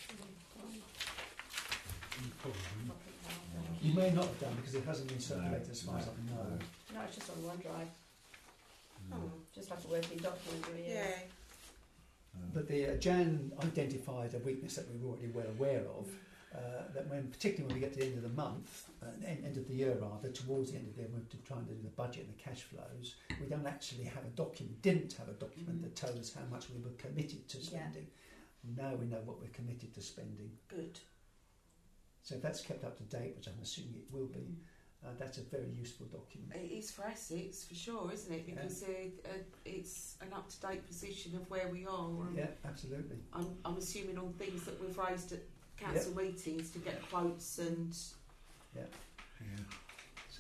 Probably. You may not have done because it hasn't been circulated as far as I know. No, it's just on OneDrive. Oh. Just like a working document, really. Yeah. But the Jan identified a weakness that we were already well aware of. That particularly when we get to the end of the month, end of the year rather, towards the end of the year, we're trying to do the budget and the cash flows. We don't actually have a document. Didn't have a document that told us how much we were committed to spending. Now we know what we're committed to spending. Good. So if that's kept up to date, which I'm assuming it will be, that's a very useful document. It is for Essex, for sure, isn't it? Because it's an up-to-date position of where we are. Yeah, absolutely. I'm assuming all things that we've raised at council meetings to get quotes and... Yeah. Yeah.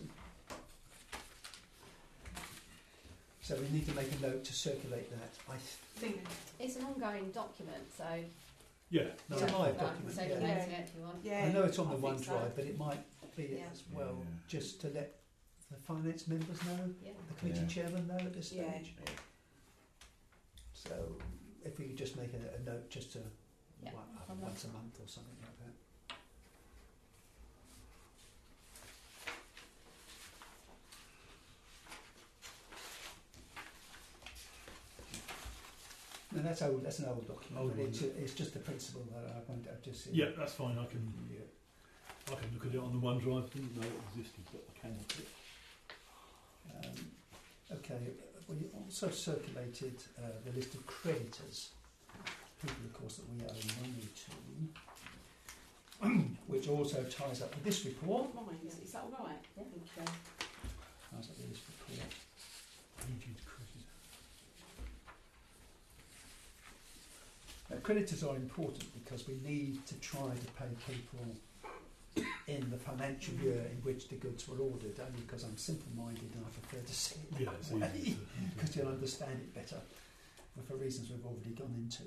So we need to make a note to circulate that. I think It's an ongoing document, so Yeah. it's a live document. circulate Yeah. it if you want. Yeah, I know it's on the I think so. OneDrive, but it might be Yeah. as well, Yeah. just to let the finance members know, Yeah. the committee Yeah. chairman know at this Yeah. stage. So if we could just make a note just to Yeah, from once a month or something like that. No, that's old. That's an old document. Old but one, it's just the principle that I've just seen. Yeah, that's fine. I can Yeah. look at it on the OneDrive. Didn't know it existed, but I can look at it. Okay, we also circulated the list of creditors, people, of course, that we owe money to, which also ties up with this report. Mine, is that all right? Yeah. Thank you. Ties up with this report. Aged credit. Creditors are important because we need to try to pay people in the financial year in which the goods were ordered, only because I'm simple-minded and I prefer to see it Yeah, that it's way, easy because you'll understand it better, for reasons we've already gone into.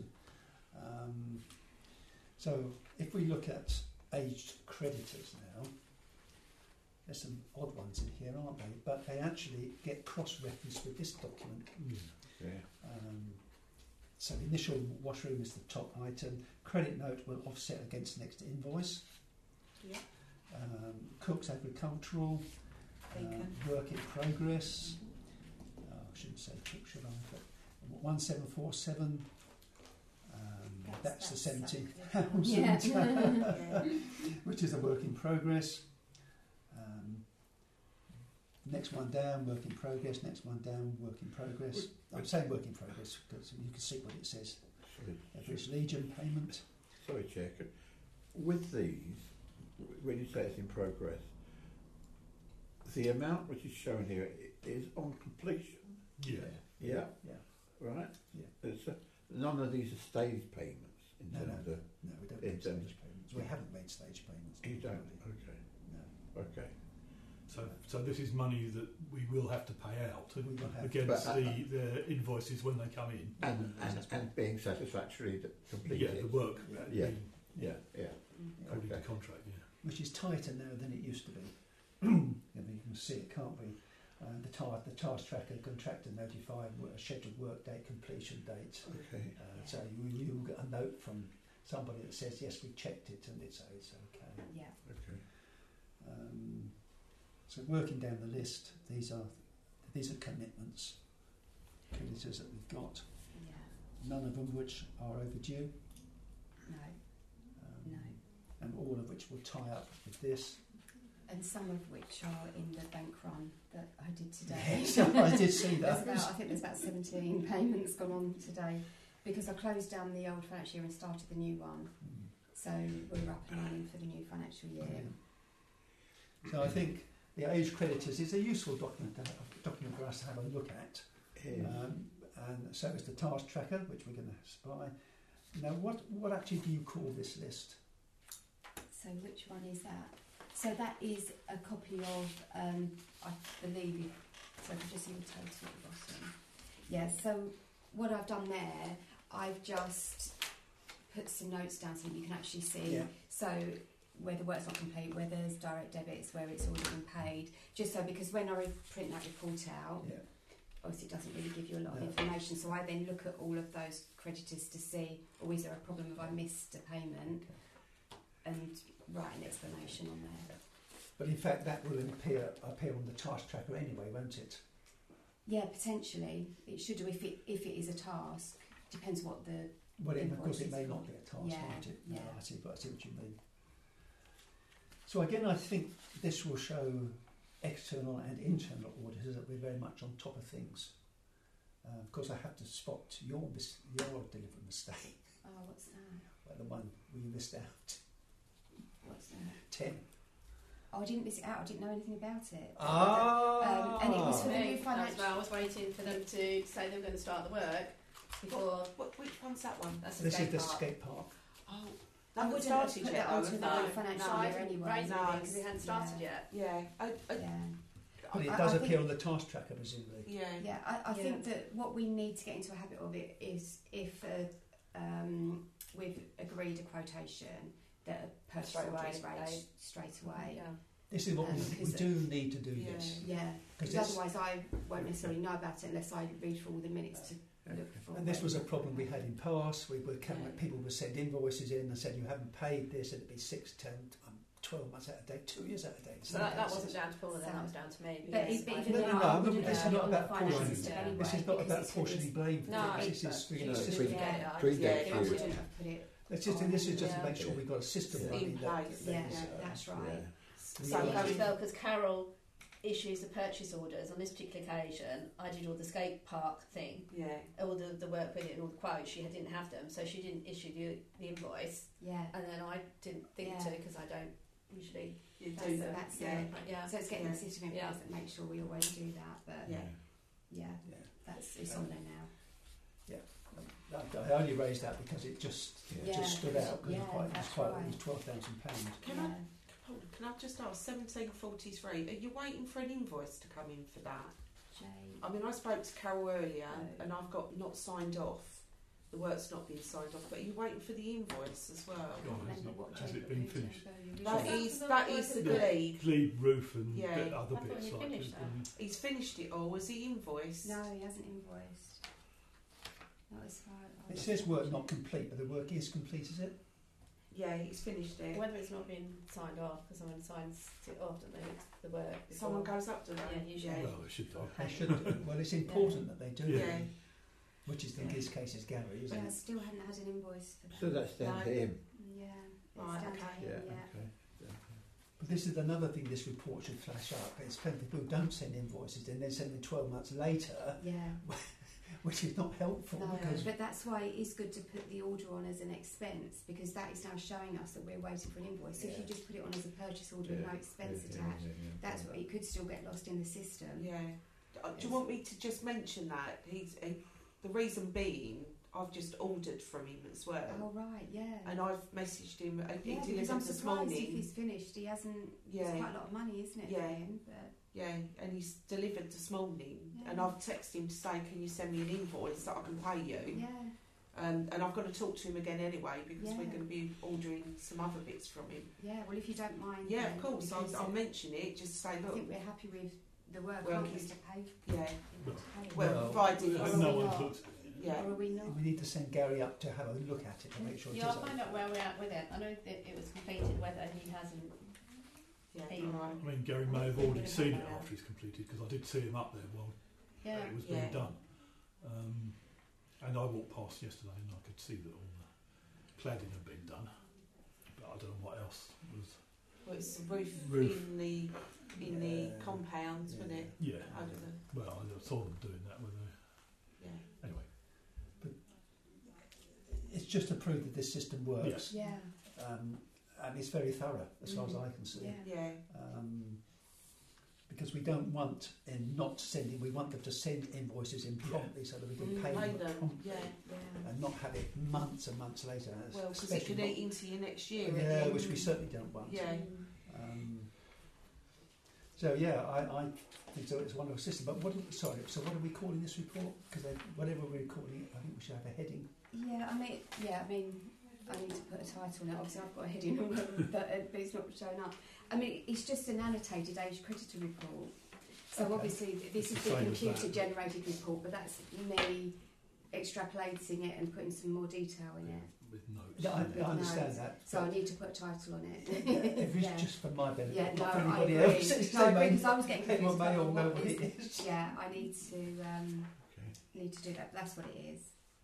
So if we look at aged creditors now, there's some odd ones in here, aren't they? But they actually get cross-referenced with this document. Yeah. So initial washroom is the top item. Credit note will offset against next invoice. Yeah. Cook's agricultural. Beacon. Work in progress. I shouldn't say cook, should I? But 1747. That's the 70,000, Yeah. which is a work in progress. Next one down, work in progress. Next one down, work in progress. I'm saying work in progress because you can see what it says. British Legion payment. Sorry, Chair. With these, when you say it's in progress, the amount which is shown here is on completion. Yeah. Yeah. Yeah. Right. Yeah. It's, none of these are stage payments in No, terms of. No, we don't In make terms- stage payments. We haven't made stage payments. You don't. currently. Okay. No. Okay. So this is money that we will have to pay out We will have against But, the invoices when they come in. And being satisfactorily completed. Yeah, the work. Yeah. being Yeah. Yeah. according Okay. to contract. Yeah. which is tighter now than it used to be. You can see it, can't we? The task tracker, contractor notified, scheduled work date, completion date. Okay. So you will get a note from somebody that says, yes, we checked it and it's okay. Yeah. Okay. So working down the list, these are commitments, creditors that we've got. Yeah. none of them which are overdue, No, no. and all of which will tie up with this. And some of which are in the bank run that I did today. Yes, I did see that. I think there's about 17 payments gone on today because I closed down the old financial year and started the new one. So we're up and running for the new financial year. Yeah. So I think the age creditors is a useful document for us to have a look at. And so is the task tracker, which we're going to supply. Now, what actually do you call this list? So which one is that? So that is a copy of, I believe, so I can just see the total at the bottom. Yeah, so what I've done there, I've just put some notes down so you can actually see. Yeah. So where the work's not complete, where there's direct debits, where it's already been paid. Just so, because when I print that report out, obviously it doesn't really give you a lot of information. So I then look at all of those creditors to see, oh, is there a problem if I missed a payment? And write an explanation on there. But in fact, that will appear on the task tracker anyway, won't it? Yeah, potentially it should do if it is a task. Depends what the. Well, of course, it may not be a task, Yeah, won't it? yeah. No, I see what you mean. So again, I think this will show external and internal auditors that we're very much on top of things. Of course, I have to spot your delivery mistake. Oh, what's that? Well, the one we missed out. What's that? 10. Oh, I didn't miss it out. I didn't know anything about it. Ah. And it was for the new That's financial. why I was waiting for them to say they were going to start the work before. Which one's that one? That's the This is skate the park. skate park. Oh, I haven't wouldn't have started put yet. that onto the No, financial No, I year didn't anyway. raise No, anything because it hadn't started yet. Yeah, But it I does think- appear on the task tracker, presumably. yeah. Yeah, I think that what we need to get into a habit of it is if we've agreed a quotation that a purchase Straight order away, is raised straight away. Yeah. This is what we Because do need to do Yeah. this. Yeah, Because because otherwise I won't necessarily know about it unless I read through all the minutes to look for. And this was a problem we had in past. People would send invoices in and said, you haven't paid this, and it'd be 6, 10, 12 months out of date, 2 years out of date. So that wasn't down to Paula, then that was down to me. But because but I even didn't- then, No, I no, wouldn't this is have not done about the finance portioning. system Yeah. anyway, This is not because about it's portioning blame for No, this. it's This is, but you it's know, just- pre- yeah, I- pre-date yeah, I period. wouldn't have put it. this is just to Yeah. make sure we've got a system Yeah. running In that- place. Yeah, that that's right. So Yeah. going because Carol issues the purchase orders on this particular occasion. I did all the skate park thing, yeah. all the work with it and all the quotes. She didn't have them, so she didn't issue the invoice, Yeah. and then I didn't think Yeah. to because I don't usually You That's do it, them. that's yeah. it. yeah. So it's getting Yeah. the system in place Yeah. that makes sure we always do that. But Yeah. yeah, Yeah. it's on there now. I only raised that because it just Yeah. stood out. Because Yeah, it was that's quite right. it was £12,000. Can Yeah. Can I just ask, 1743, are you waiting for an invoice to come in for that? Jay. I mean, I spoke to Carol earlier Oh. and I've got not signed off. The work's not been signed off, but are you waiting for the invoice as well? Oh, it's Remember not- what has Jay it been put through finished? Jay? That is the glebe. Glebe roof and Yeah. other I thought bits you like finished it. that. He's finished it all. Was he invoiced? No, he hasn't invoiced. Not as far as It says work not complete, but the work is complete, is it? Yeah, he's finished it. Whether it's not been signed off, because someone signs it off, don't they? It's the work. before. Someone goes up to that. Yeah, usually. Well, it should do. They should. Well, it's important that they do. Yeah. Which is in his case is Gary, isn't Yeah, I it? still haven't had an invoice for that. So that's down No. to him. Yeah, it's Right, down okay. to Yeah. him, yeah. Okay. But this is another thing this report should flash up. It's plenty of people who don't send invoices and then send them 12 months later, Yeah. which is not helpful No, because but that's why it is good to put the order on as an expense because that is now showing us that we're waiting for an invoice. So if you Yeah. just put it on as a purchase order with no expense attached, that's what it could still get lost in the system. Yeah. Do you want me to just mention that? The reason being, I've just ordered from him as well. Oh right, yeah. And I've messaged him. He Yeah, because delivered I'm this surprised if morning. he's finished. He hasn't. Yeah. It's quite a lot of money, isn't it? Yeah. For him? But Yeah, and he's delivered this morning. Yeah. And I've texted him to say, can you send me an invoice that I can pay you? yeah, And I've got to talk to him again anyway because Yeah. we're going to be ordering some other bits from him. yeah. Well, if you don't mind. Yeah, then, of course. because I'll mention it. Just say, I look, think we're happy with the work. Work aren't we, is- to pay. yeah, to pay. well, Well, provided Or it's, No we one's not? looked. yeah. Or are we not? we need to send Gary up to have a look at it to make sure it Yeah, is I'll find out where we're at with it. I know that it was completed, whether he hasn't. Yeah, Hey. right. I mean, Gary may have already seen it after it's completed because I did see him up there while Yeah. it was being Yeah. done. And I walked past yesterday and I could see that all the cladding had been done, but I don't know what else was. Well, it's the roof. in the compounds, wasn't it? Yeah. Over the, Well, I saw them doing that with the. yeah. Anyway. But it's just to prove that this system works. Yes. Yeah. And it's very thorough, as far as I can see. Yeah. Because we don't want we want them to send invoices in promptly so that we can pay them promptly. And not have it months and months later. Well, because it could eat into you next year. Yeah, which we certainly don't want. Yeah. So yeah, I think so. It's a wonderful system. But what are we calling this report? Because whatever we're calling it, I think we should have a heading. I mean, I need to put a title on it. Obviously, I've got a heading on it, but it's not showing up. I mean, it's just an annotated age creditor report. So obviously, this is the computer-generated report, but that's me extrapolating it and putting some more detail in it. With notes. Yeah, I understand that. So I need to put a title on it. If it's just for my benefit, Yeah, not no, for I anybody agree. else. No, I agree, because I was getting confused. Everyone may all know what what is- it is. Yeah, I need to do that. That's what it is.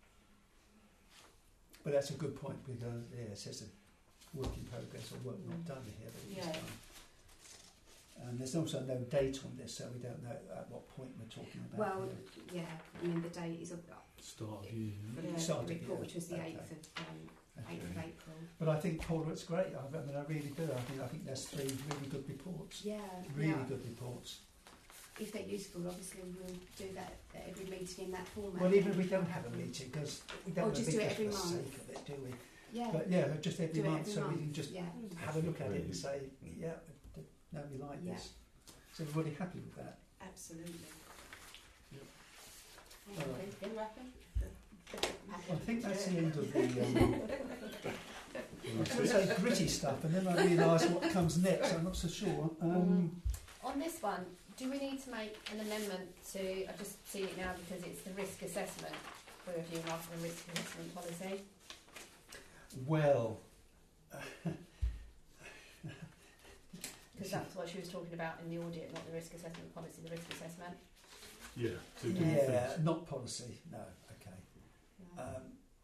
But that's a good point because it says a work in progress or work not done here, but it is done. And there's also no date on this, so we don't know at what point we're talking about. Well, here. I mean, the date is Start of year. Start the of report, year. which was the Okay. 8th of April. But I think Paula, it's great. I really do. I think there's 3 really good reports. Yeah. Really yeah. good reports. If they're useful, obviously we'll do that at every meeting in that format. Well, even if we don't have a meeting, because we don't just do it every for the month. sake of it, do we? Yeah. But yeah, just every Do it month, every so month. we can just Yeah. have a look at it and say, yeah, no, we like Yeah. this. Is everybody happy with that? Absolutely. All right. You happy? I think that's the end of the. I was going to say gritty stuff, and then I realised what comes next. I'm not so sure. On this one, do we need to make an amendment to? I've just seen it now because it's the risk assessment. We're reviewing after the risk assessment policy. Well, Because that's what she was talking about in the audit, not the risk assessment policy. The risk assessment. Yeah, two different yeah, things. not policy. No, okay. No.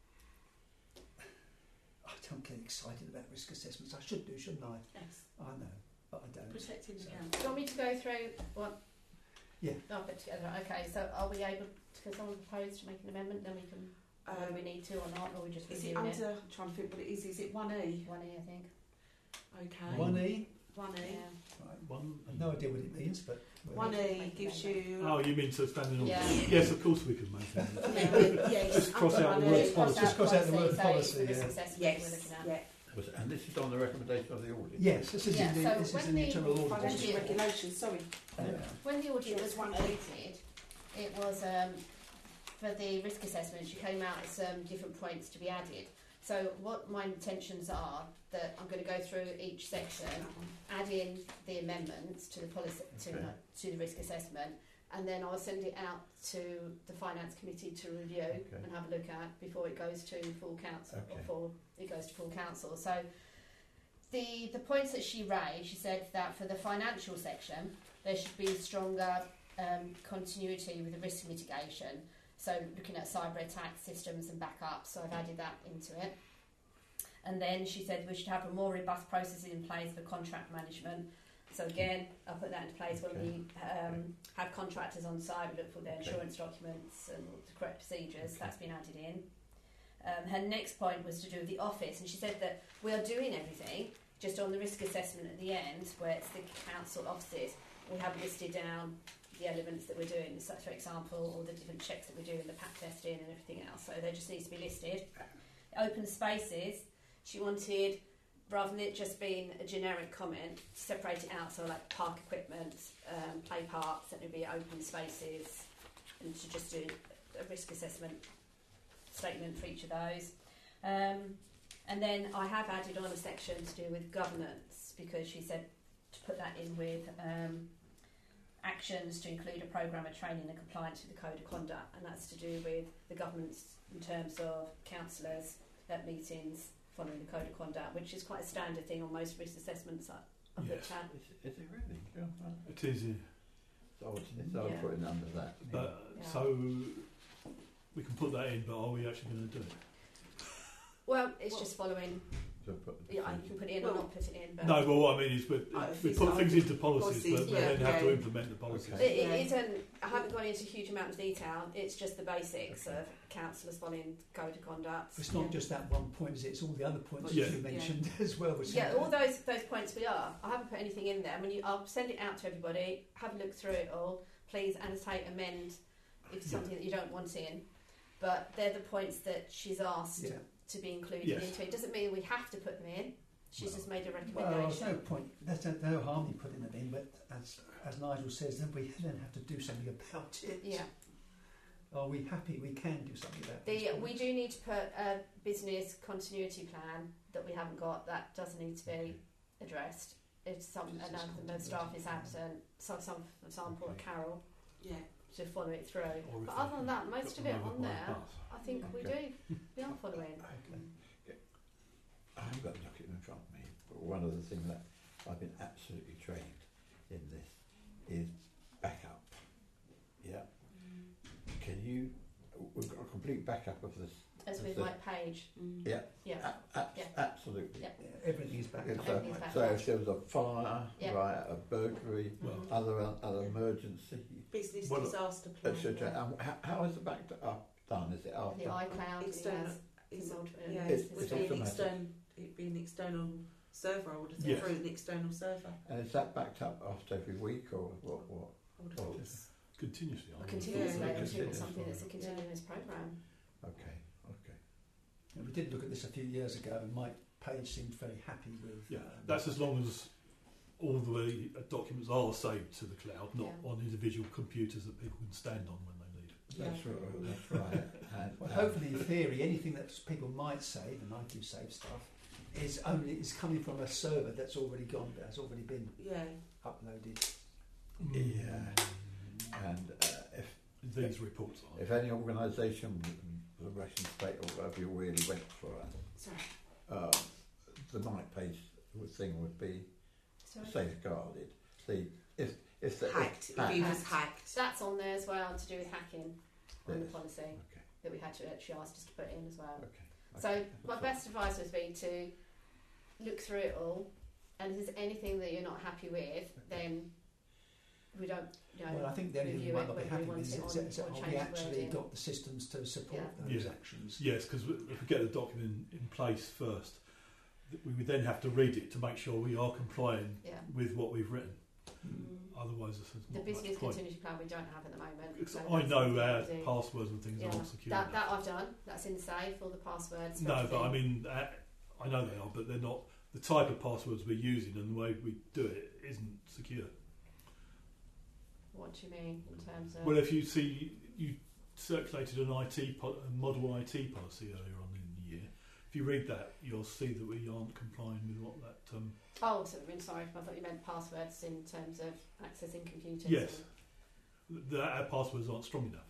I don't get excited about risk assessments. I should do, shouldn't I? Yes. I know, but I don't. Protecting the So- account. Do you want me to go through what? Yeah. I'll put together. Okay, so are we able? Because someone proposed to make an amendment, then we can. Whether we need to or not, or we just Is it reviewing under? I'm trying to think what it is. Is it 1E? 1E, I think. Okay. 1E. 1E. Yeah. Right. One. I've no idea what it means, but 1E gives you. Oh, you mean to stand in order? Yeah. Yes, of course we can make it. Yes. Just cross under out the 1E. word policy. Just cross out the word so it's policy, the risk yeah. assessment we're Yes. looking at. Yeah. And this is on the recommendation of the audit? yes, this is Yeah, in the, so this is when in the the internal audit. Financial Yeah. regulations. Sorry. Yeah. When the audit was Yes, 1E. completed, it was for the risk assessment. She came out with some different points to be added. So what my intentions are that I'm going to go through each section, add in the amendments to the policy to the risk assessment, and then I'll send it out to the finance committee to review and have a look at before it goes to full council. Before it goes to full council. So the points that she raised, she said that for the financial section there should be stronger continuity with the risk mitigation. So looking at cyber attack systems and backups, so I've added that into it. And then she said we should have a more robust processes in place for contract management. So again, I'll put that into place when we have contractors on site, we look for their insurance documents and the correct procedures. That's been added in. Her next point was to do with the office, and she said that we are doing everything, just on the risk assessment at the end, where it's the council offices, we have listed down the elements that we're doing, so for example, all the different checks that we're doing, the pack testing and everything else, so they just needs to be listed. Open spaces, she wanted, rather than it just being a generic comment, to separate it out, so like park equipment, play parks, that would be open spaces, and to just do a risk assessment statement for each of those. And then I have added on a section to do with governance, because she said to put that in with actions to include a programme of training and compliance with the Code of Conduct, and that's to do with the governance in terms of councillors at meetings following the Code of Conduct, which is quite a standard thing on most risk assessments I've looked at. Is it really? Yeah. It is. So I was putting under that. But Yeah. so we can put that in, but are we actually going to do it? Well, it's just following. So put the Yeah, you can put it in or not put it in. But No, but what I mean is we put things into policies, but we then have to yeah. implement the policies. Okay. it isn't. I haven't gone into a huge amount of detail. It's just the basics of councillors following code of conduct. It's not just that one point, is it? It's all the other points Yeah. that you mentioned as well. Which Yeah, all those points we are. I haven't put anything in there. I'll send it out to everybody. Have a look through it all. Please annotate, amend if it's something that you don't want in. But they're the points that she's asked to be included into. It doesn't mean we have to put them in. She's just made a recommendation. Well, there's no point. There's no harm in putting them in, but as Nigel says, then we then have to do something about it. Yeah. Are we happy we can do something about it? We do need to put a business continuity plan that we haven't got. That does need to be addressed. If another member of staff is absent, so some, for example, a Carol, to follow it through. But other than that, most of it on there, I think we are following. Okay. I haven't got the document in front of me, but one of the things that I've been absolutely trained in this is backup. Yeah. Can you? We've got a complete backup of this. As with Mike Page. Yeah. Yeah. Absolutely. Yeah. Everything is back up. So if there was a fire, right, a burglary, other emergency, business well, disaster plan. etc. How is the backup done? Is it after? The iCloud. External. It'd be an external server, I would have thought, through an external server. And is that backed up after every week or what? Continuously. Continuously. It's something that's a continuous programme. Okay. And we did look at this a few years ago, and Mike Page seemed very happy with. Yeah, that's as long as all the documents are saved to the cloud, not on individual computers that people can stand on when they need it. That's right. And, well, hopefully, in theory, anything that people might save, and I do save stuff, is coming from a server that's already gone, that's already been uploaded. Yeah. And if these reports are, if any organisation, the Russian state or whatever, you really went for it, the Mike Page thing would be safeguarded. If he was hacked. That's on there as well to do with hacking on the policy that we had to actually ask us to put in as well. So my best advice would be to look through it all, and if there's anything that you're not happy with, then we don't. Well, I think the only thing we might not be happy with is have we actually got the systems to support those actions? Yes, because if we get the document in place first, we would then have to read it to make sure we are complying with what we've written. Otherwise, the business continuity plan we don't have at the moment. So I know our passwords and things aren't secure. That I've done. That's in safe. All the passwords. No, but I mean, I know they are, but they're not. The type of passwords we're using and the way we do it isn't secure. What do you mean in terms of? Well, if you see, you circulated an model IT policy earlier on in the year. If you read that, you'll see that we aren't complying with what that. Oh, sorry. I thought you meant passwords in terms of accessing computers. Yes, our passwords aren't strong enough.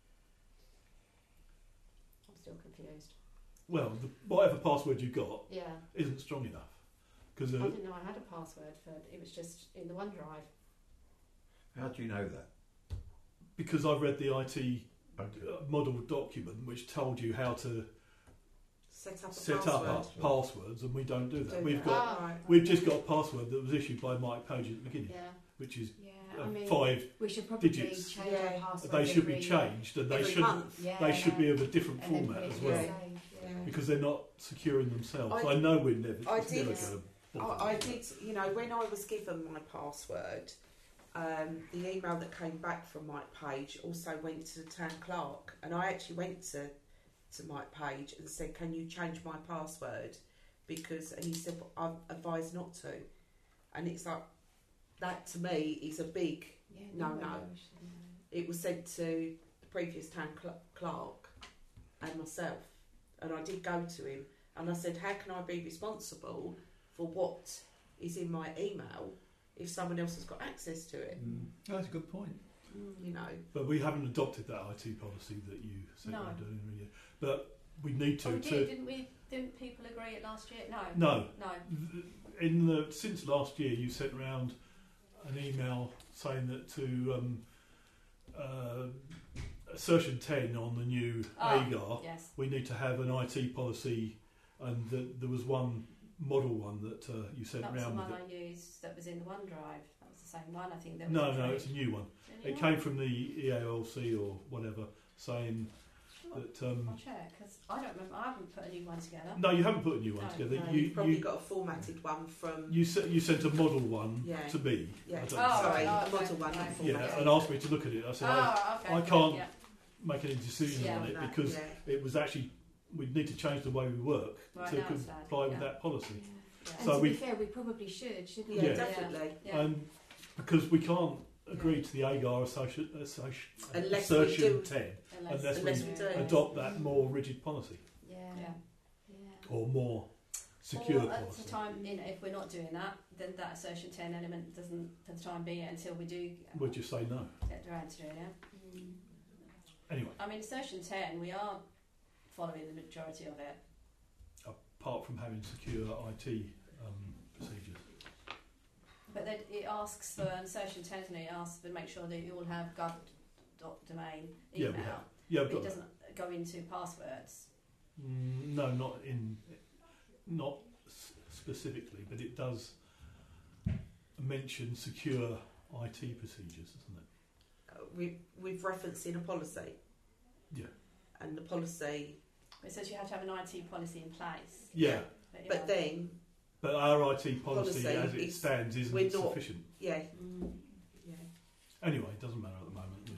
I'm still confused. Well, whatever password you got isn't strong enough. Because I didn't know I had a password for it. It was just in the OneDrive. How do you know that? Because I've read the IT model document, which told you how to set up passwords, and we don't do that. We've just got a password that was issued by Mike Page at the beginning, which is 5 we should probably digits. Change our passwords they should be changed, and they should be of a different and format as well, because they're not secure in themselves. I know we're never going to. I did, when I was given my password, the email that came back from Mike Page also went to the town clerk, and I actually went to Mike Page and said, "Can you change my password?" And he said, "I've advised not to," and it's like that to me is a big no. It was sent to the previous town clerk and myself, and I did go to him and I said, "How can I be responsible for what is in my email if someone else has got access to it?" Oh, that's a good point. But we haven't adopted that IT policy that you said we're doing every year. But we need to. Didn't we? Didn't people agree it last year? No. Since last year, you sent round an email saying that to Assertion 10 on the new AGAR, Yes. we need to have an IT policy, and there was one model one that you sent That was the round one with it. I used that was in the OneDrive. That was the same one, I think. That No, was no, it's a new one. It came from the EALC or whatever, saying that. I'll check, because I don't remember. I haven't put a new one together. No, you haven't put a new one No, together. No, you've probably got a formatted one from. You sent a model one Yeah. to me. Yeah, I don't sorry, Oh, the model one. okay. not Yeah, formatted. and asked me to look at it. I said Okay. I can't make any decision Yeah, on it No, because yeah. it was actually we'd need to change the way we work Right, to now it's comply with yeah. that policy. And So to we- be fair, we probably should, shouldn't Yeah, we? Yeah. definitely. Yeah. And because we can't agree to the AGAR assertion Unless we do. 10 unless Unless we we do. adopt that more rigid policy Yeah. Yeah. Yeah. or more secure Or at policy. the time, if we're not doing that, then that assertion 10 element doesn't, for the time being, until we do We'll just say no. get around to doing it. Mm. Anyway, I mean, assertion 10, we are following the majority of it. apart from having secure IT procedures. But then it asks for, an assertion 10, and it asks for make sure that you all have gov.domain Yeah, email. we have. Yeah, But but it doesn't go into passwords. no, not specifically, but it does mention secure IT procedures, doesn't it? We've referenced in a policy, Yeah. and the policy. It says you have to have an IT policy in place. Yeah. But then, But our IT policy, Policy as it is- stands, we're isn't not- sufficient. yeah, Mm. yeah. Anyway, it doesn't matter at the moment.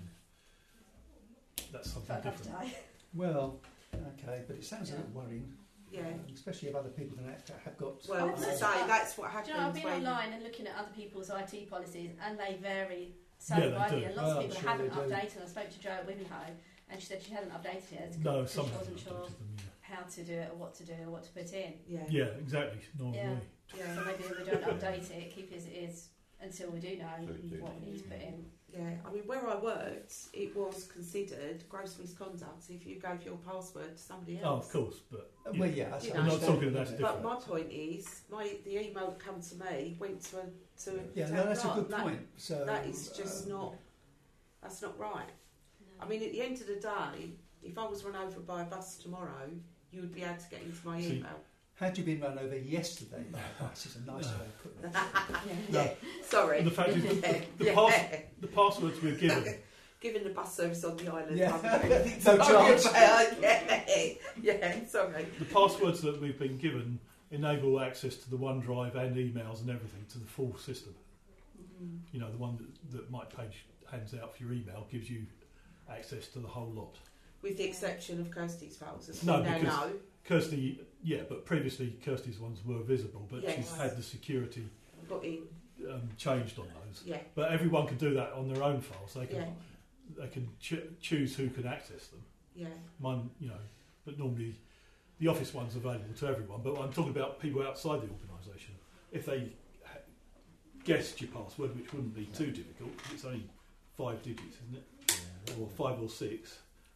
That's something For another different. day. Well, okay, but it sounds a little worrying, Yeah. especially if other people than that have got. Well, I've as I looked say, at- that's what Do happens you know, I've been when. online and looking at other people's IT policies, and they vary so Yeah, they widely, do. and lots Well, of I'm people sure haven't they do. updated. I spoke to Jo at Wivenhoe, and she said she hadn't updated it No, because some she haven't wasn't sure updated them. how to do it, or what to do, or what to put in. Yeah. Yeah, exactly. Nor Yeah. have we. Yeah. So maybe we don't update it, keep it as it is until we do know So we do what know. we need to put in. Yeah, I mean, where I worked, it was considered gross misconduct if you gave your password to somebody Oh, else. of course, but Well, yeah, that's You we're not talking about understandable, it. But different. my point is, the email that come to me went to Yeah, town no, that's a clerk. good point. So That is just not. That's not right. I mean, at the end of the day, if I was run over by a bus tomorrow, you would be able to get into my See, email. Had you been run over yesterday by a bus, is a nice way of putting it. Yeah, sorry. And the fact is, Yeah. the passwords we're given. Given the bus service on the island, Yeah. I'm going anything No to worry charge. about. Yeah, sorry. The passwords that we've been given enable access to the OneDrive and emails and everything to the full system. Mm-hmm. You know, the one that Mike Page hands out for your email gives you access to the whole lot. With the exception of Kirsty's files, as No, we now because- know. Kirsty, yeah, but previously Kirsty's ones were visible, but Yes. she's had the security Put in, changed on those. yeah, But everyone can do that on their own files. They can Yeah. they can choose who can access them. yeah, Mine, you know, but normally the office one's available to everyone. But I'm talking about people outside the organisation. If they guessed your password, which wouldn't be too difficult, 'cause it's only 5 digits, isn't it, or 5 or 6,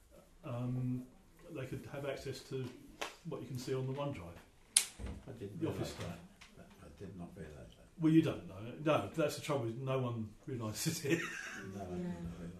they could have access to what you can see on the OneDrive. I didn't The realise office that. I did not realise that. Well, you don't know. No, that's the trouble. No one realises it. No, I did not realise.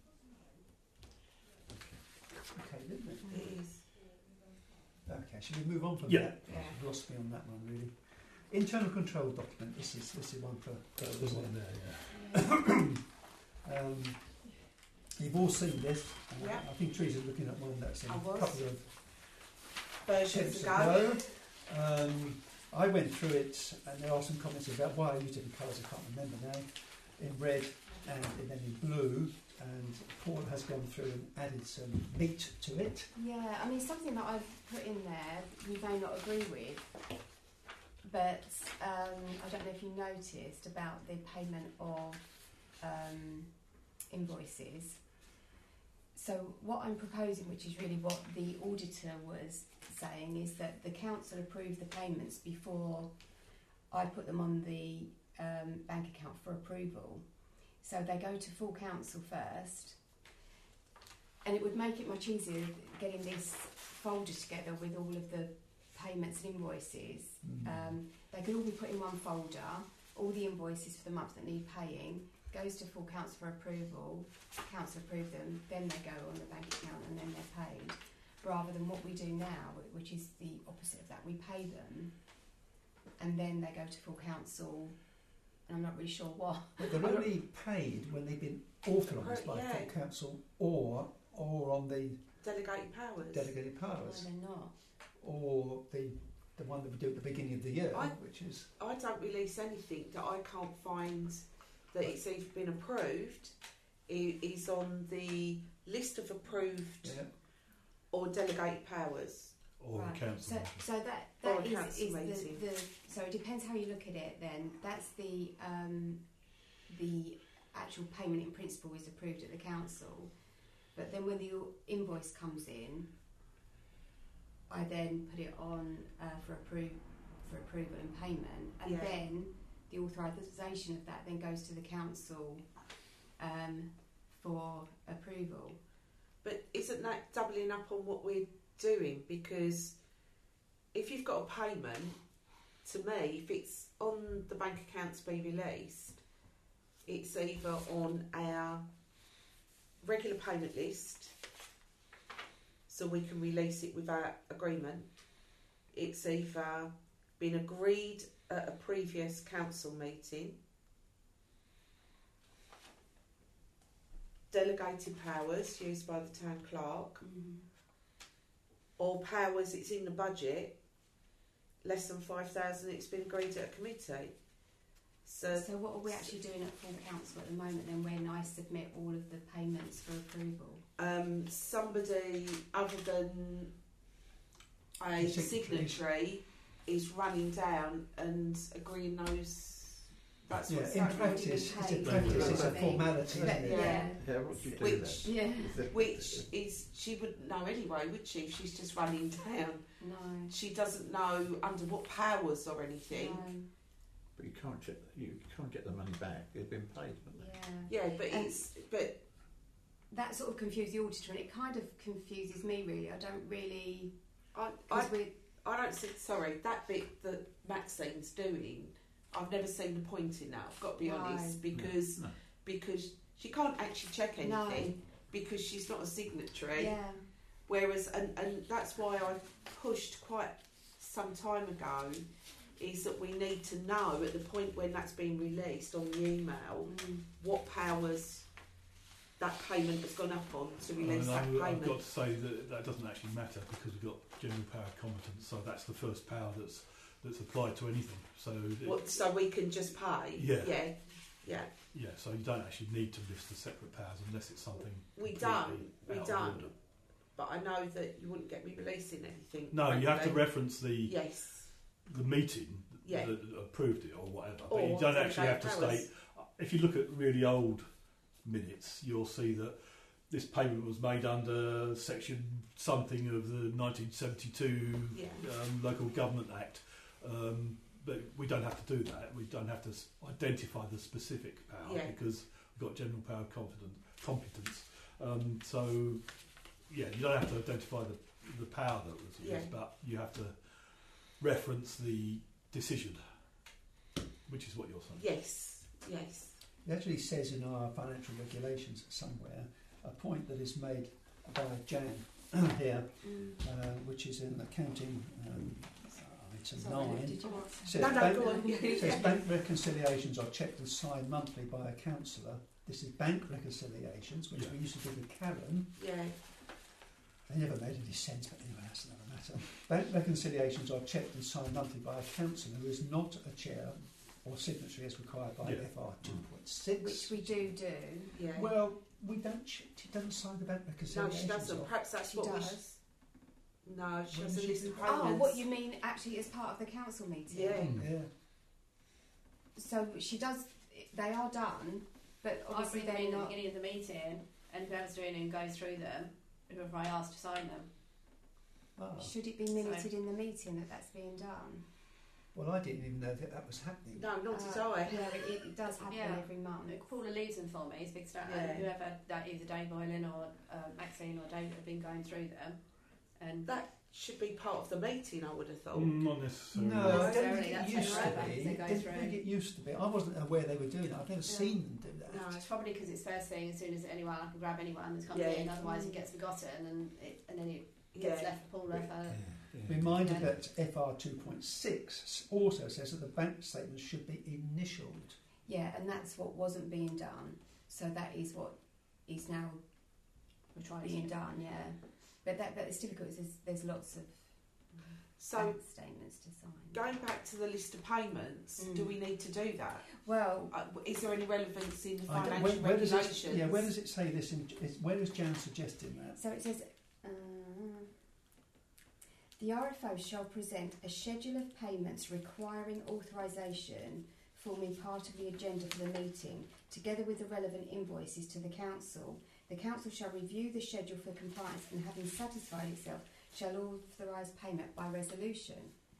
Okay, didn't it? it is. Okay, should we move on from Yeah. that? Yeah. You've lost me on that one, really. Internal control document. This is one for. There's one there, yeah. You've all seen this. Yeah. I think Teresa's looking at one that's a I was. couple of Versions attempts ago. ago. I went through it, and there are some comments about why I used different colours. I can't remember now. In red and then in blue. And Paul has gone through and added some meat to it. Yeah, I mean, something that I've put in there you may not agree with, but I don't know if you noticed about the payment of invoices. So what I'm proposing, which is really what the auditor was saying, is that the council approve the payments before I put them on the bank account for approval. So they go to full council first, and it would make it much easier getting this folder together with all of the payments and invoices. They could all be put in one folder, all the invoices for the month that need paying, goes to full council for approval, council approve them, then they go on the bank account and then they're paid, rather than what we do now, which is the opposite of that. We pay them and then they go to full council, and I'm not really sure why. But they're only paid when they've been authorised by Yeah. full council or on the Delegated powers. delegated No, powers, they're not. or the one that we do at the beginning of the year, which is I don't release anything that I can't find that it's either been approved, is on the list of approved or delegated powers. Or Right. a council. So that Or a is council meeting. the so it depends how you look at it. Then that's the actual payment in principle is approved at the council, but then when the invoice comes in, I then put it on for approval and payment, and Yeah. then the authorisation of that then goes to the council for approval. But isn't that doubling up on what we're doing? Because if you've got a payment, to me, if it's on the bank account to be released, it's either on our regular payment list, so we can release it without agreement. It's either been agreed at a previous council meeting, delegated powers used by the town clerk, or powers it's in the budget, less than 5,000 it's been agreed at a committee. So what are we actually doing at full council at the moment then when I submit all of the payments for approval? somebody other than a The signatories. signatory is running down and agreeing those. That's in what's happening. practice, already been it's paid. a formality, isn't it? Yeah. Yeah, what do you do Which- then? Yeah. Which is, she wouldn't know anyway, would she? If she's just running down. No. She doesn't know under what powers or anything. No. But you can't get the money back. They've been paid, haven't they? Yeah. Yeah, but That sort of confused the auditor, and it kind of confuses me really. I don't really I we don't see. Sorry, that bit that Maxine's doing, I've never seen the point in that. I've got to be No. honest, because No. because she can't actually check anything No. because she's not a signatory. yeah. Whereas, and that's why I pushed quite some time ago, is that we need to know at the point when that's been released on the email what powers that payment has gone up on to release that I've payment. got to say that doesn't actually matter because we've got general power of competence, so that's the first power that's applied to anything. So So we can just pay. Yeah. Yeah. so you don't actually need to list the separate powers unless it's something. We completely don't. We out of don't. order. But I know that you wouldn't get me releasing anything. No, you have to regularly. reference the Yes. meeting Yeah. that approved it or whatever. Or But you don't actually have to powers. state. If you look at really old minutes, you'll see that this payment was made under section something of the 1972 Yeah. Local Government Act. But we don't have to do that. We don't have to identify the specific power Yeah. because we've got general power of competence. So, yeah, you don't have to identify the power that was used, Yeah. but you have to reference the decision, which is what you're saying. Yes. Yes. It actually says in our financial regulations somewhere a point that is made by Jan here, which is in accounting item Sorry, 9. did you want It says, No, bank, go on. it says bank reconciliations are checked and signed monthly by a councillor. This is bank reconciliations, which we used to do with Karen. Yeah. They never made any sense, but anyway, that's another matter. Bank reconciliations are checked and signed monthly by a councillor who is not a chair or signatory as required by Yeah. FR 2.6. which we do. Yeah. Well, we don't. She doesn't sign the bank No, reconciliations. she doesn't. off. Perhaps that's She what we does. No, she When has a she list do of that? payments. Oh, what you mean actually as part of the council meeting? Yeah. Yeah. So she does. They are done, but I obviously bring them in they're at the not. beginning of the meeting, and whoever's doing it goes through them, whoever I ask to sign them. Ah. Should it be minuted in the meeting that that's being done? Well, I didn't even know that was happening. No, not did Uh, I. Yeah, it does happen Yeah. every month. Paula leads them for me, speaks to Yeah. whoever, that either Dave Boylan or Maxine or David have been going through them. And should be part of the meeting, I would have thought. Not necessarily. No, I don't necessarily, think it that's used to irrelevant be. as they I go didn't through. think it used to be. I wasn't aware they were doing it. I've never seen them do that. No, it's probably because it's first thing. As soon as anyone, I can grab anyone that's coming in. Otherwise, it gets forgotten, and then it gets left pulled left. Reminded Yeah. that FR 2.6 also says that the bank statements should be initialled. Yeah, and that's what wasn't being done. So that is what is now We're trying being done. Yeah, but it's difficult. There's lots of So bank statements to sign. going back to the list of payments, do we need to do that? Well, Is there any relevance in the I don't- financial where does regulations? it, yeah, where does it say this? Where is Jan suggesting that? so it says the RFO shall present a schedule of payments requiring authorisation forming part of the agenda for the meeting, together with the relevant invoices to the council. The council shall review the schedule for compliance and, having satisfied itself, shall authorise payment by resolution.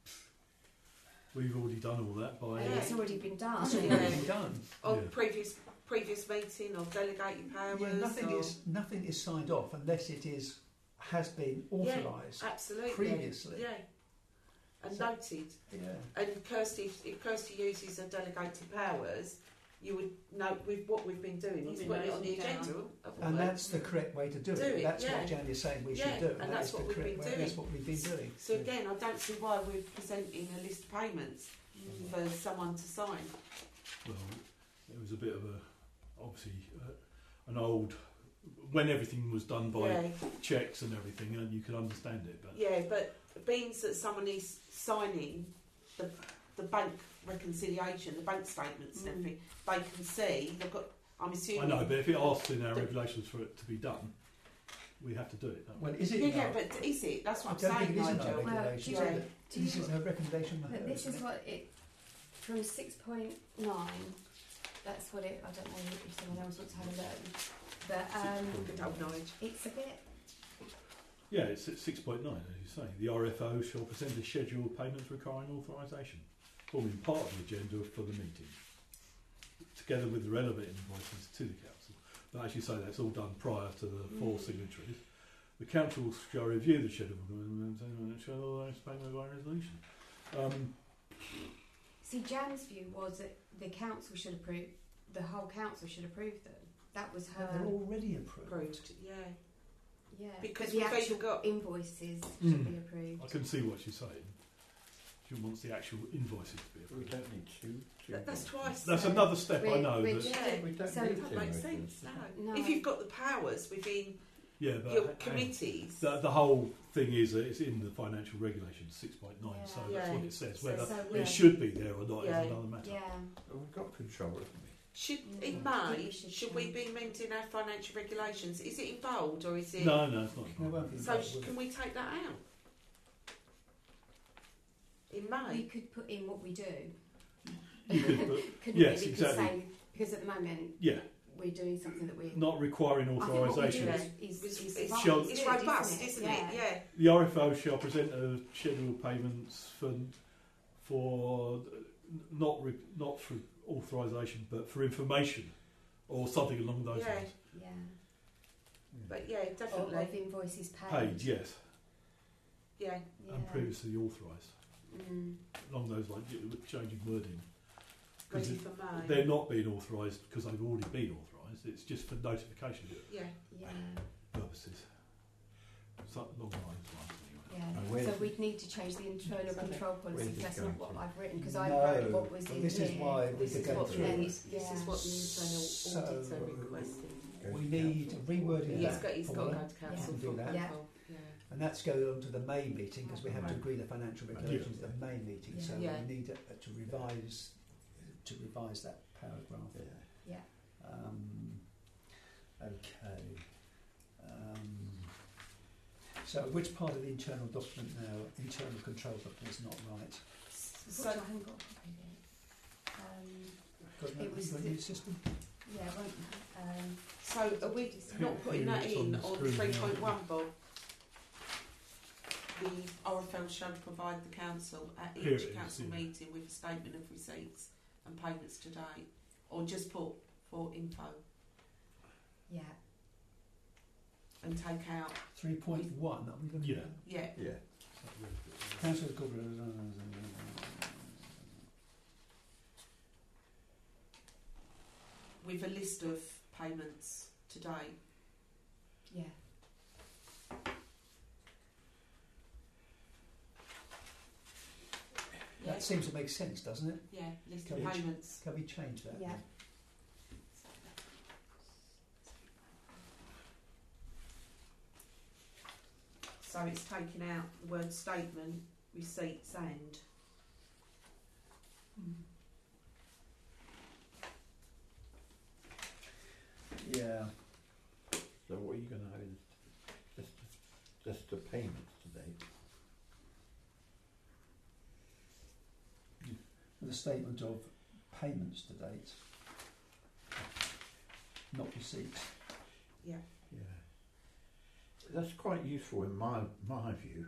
We've already done all that by. And it's already been done. It's already been done. On Yeah. previous meeting or delegated powers? Yeah, or... nothing is signed off unless it has been authorised Absolutely. previously. Yeah. And So- noted. Yeah. And if Kirsty uses her delegated powers, you would note with what we've been doing is We've putting been it on the noting agenda. down. And that's the correct way to do Do it. it, That's yeah. what Jan is saying we Yeah, should do. and that that's is the what we've correct been way. doing. That's what we've been doing. So again, I don't see why we're presenting a list of payments for someone to sign. Well, it was a bit of obviously an old, when everything was done by checks and everything, and you could understand it. But But it means that someone is signing the bank reconciliation, the bank statements and everything. They can see. They've got. I'm assuming. I know, but if it asks in our regulations for it to be done, we have to do it. Don't we? Well, is it? Yeah, but is it? That's I what don't I'm think saying, it is in our Nigel. regulations. Well, is it? do you- This is her recommendation. But this is what it, from 6.9, that's what it, I don't know if someone else wants to have a look, but Good old knowledge. it's a bit, Yeah, it's at 6.9, as you say. The RFO shall present a schedule of payments requiring authorisation, forming part of the agenda for the meeting, together with the relevant invoices to the council. But as you say, that's all done prior to the 4 signatories. The council shall review the schedule and shall authorise payment by resolution. see, Jan's view was that the council should approve, the whole council should approve them. That was her, They're already approved. Approved. Yeah. yeah. Because but the we've actual either got- invoices should be approved. I can see what she's saying. She wants the actual invoices to be We approved. don't need two. That's twice. That's So another step, I we're- know. we're That, just- Yeah. We don't So need That two makes motions. sense. No. If you've got the powers within yeah, but your committees. the whole thing is that it's in the financial regulations 6.9, so Yeah. that's what it says. So- Whether so it we're- should be there or not Yeah. is another matter. Yeah, Well, we've got control, haven't we? Should Mm, in I think May we should should we be amending our financial regulations? Is it in bold or is it? No, it's not. There won't be So involved, will can it? we take that out? In we May. could put in what we do, You could put, couldn't Yes, we? We exactly. could say, because at the moment yeah, we're doing something that we're not requiring I think what we do authorisation. It's fine, shall- It's good, robust, isn't it? Yeah. The RFO shall present a schedule of payments for not for authorisation, but for information or something along those Yeah. lines. Yeah. But yeah, Or of definitely. invoices paid. Paid, yes, Yeah. Yeah. and previously authorised. Mm. Along those lines, with changing wording. 'Cause Ready for May. they're not being authorised because they've already been authorised. It's just for notification Yeah. Yeah. purposes. So, along those lines, anyway. Yeah. And where's So it- we'd need to change the internal control policy. Where's it That's going not what to? I've written because I No, wrote what was but in this is here. why we This could is go what through the it. this is what the internal auditor requested. Goes We to need council. rewording He's that. got to Paula. go to council Yeah. for Do that. approval. Yeah. And that's going on to the May meeting because we have to Right. agree the financial regulations at the May meeting. Yeah. So Yeah. we need to revise that paragraph. Yeah. Yeah. Okay. So which part of the internal document now, internal control document, is not right? So I haven't got a copy of it. Got It was got a the- new system? Yeah, it won't. So are we not putting that Here it's on in the on screen 3.1, Bob? The RFL shall provide the council at Here it each is, council yeah. meeting with a statement of receipts and payments to date, or just put for info Yeah. and take out 3.1, are we looking Yeah. at? yeah. Yeah. Councillors with a list of payments today. Yeah. That seems to make sense, doesn't it? Yeah, list Can of we payments. Can we change that? Yeah. So it's taking out the word statement, receipts and. Yeah. So what are you going to have is just the payments today? The statement of payments to date, not receipts. Yeah. Yeah. That's quite useful in my view,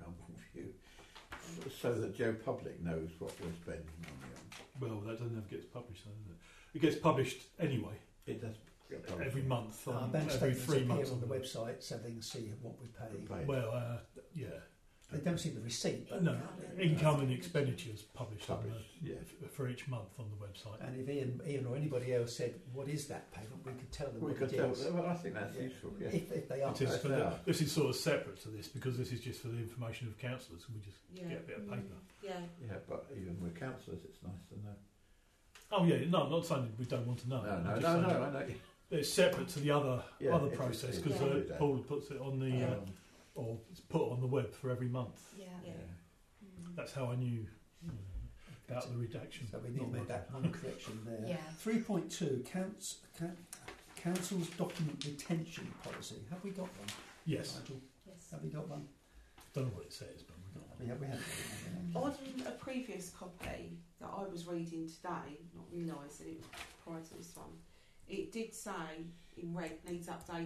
so that Joe Public knows what we're spending money on. Well, that doesn't ever get published, does it? It gets published anyway. It does get published Every month, Bank every statements 3 appear months on the website so they can see what we pay. Well, yeah. They don't see the receipt, but No, income and expenditures published yeah. for each month on the website. And if Ian or anybody else said, "What is that payment?" we could tell them. We what could it tell. is. Well, I think that's useful. Yeah. If they are. It is They are. this is sort of separate to this because this is just for the information of councillors. We just Yeah. get a bit of paper. Yeah. Yeah, but even with councillors, it's nice to know. Oh yeah, no, I'm not saying that we don't want to know. No, I'm no, just no, saying no. that I know. it's separate to the other Yeah, it's process just- because Yeah. Paul puts it on the or it's put on the web for every month. Yeah. Yeah. That's how I knew about the redaction. So we need to make that one correction there. Yeah. 3.2 council's document retention policy. Have we got one? Yes, Nigel? Yes. Have we got one? don't know what it says, but we got one. We have got one. On a previous copy that I was reading today, not realising it was prior to this one, it did say in red needs updating ?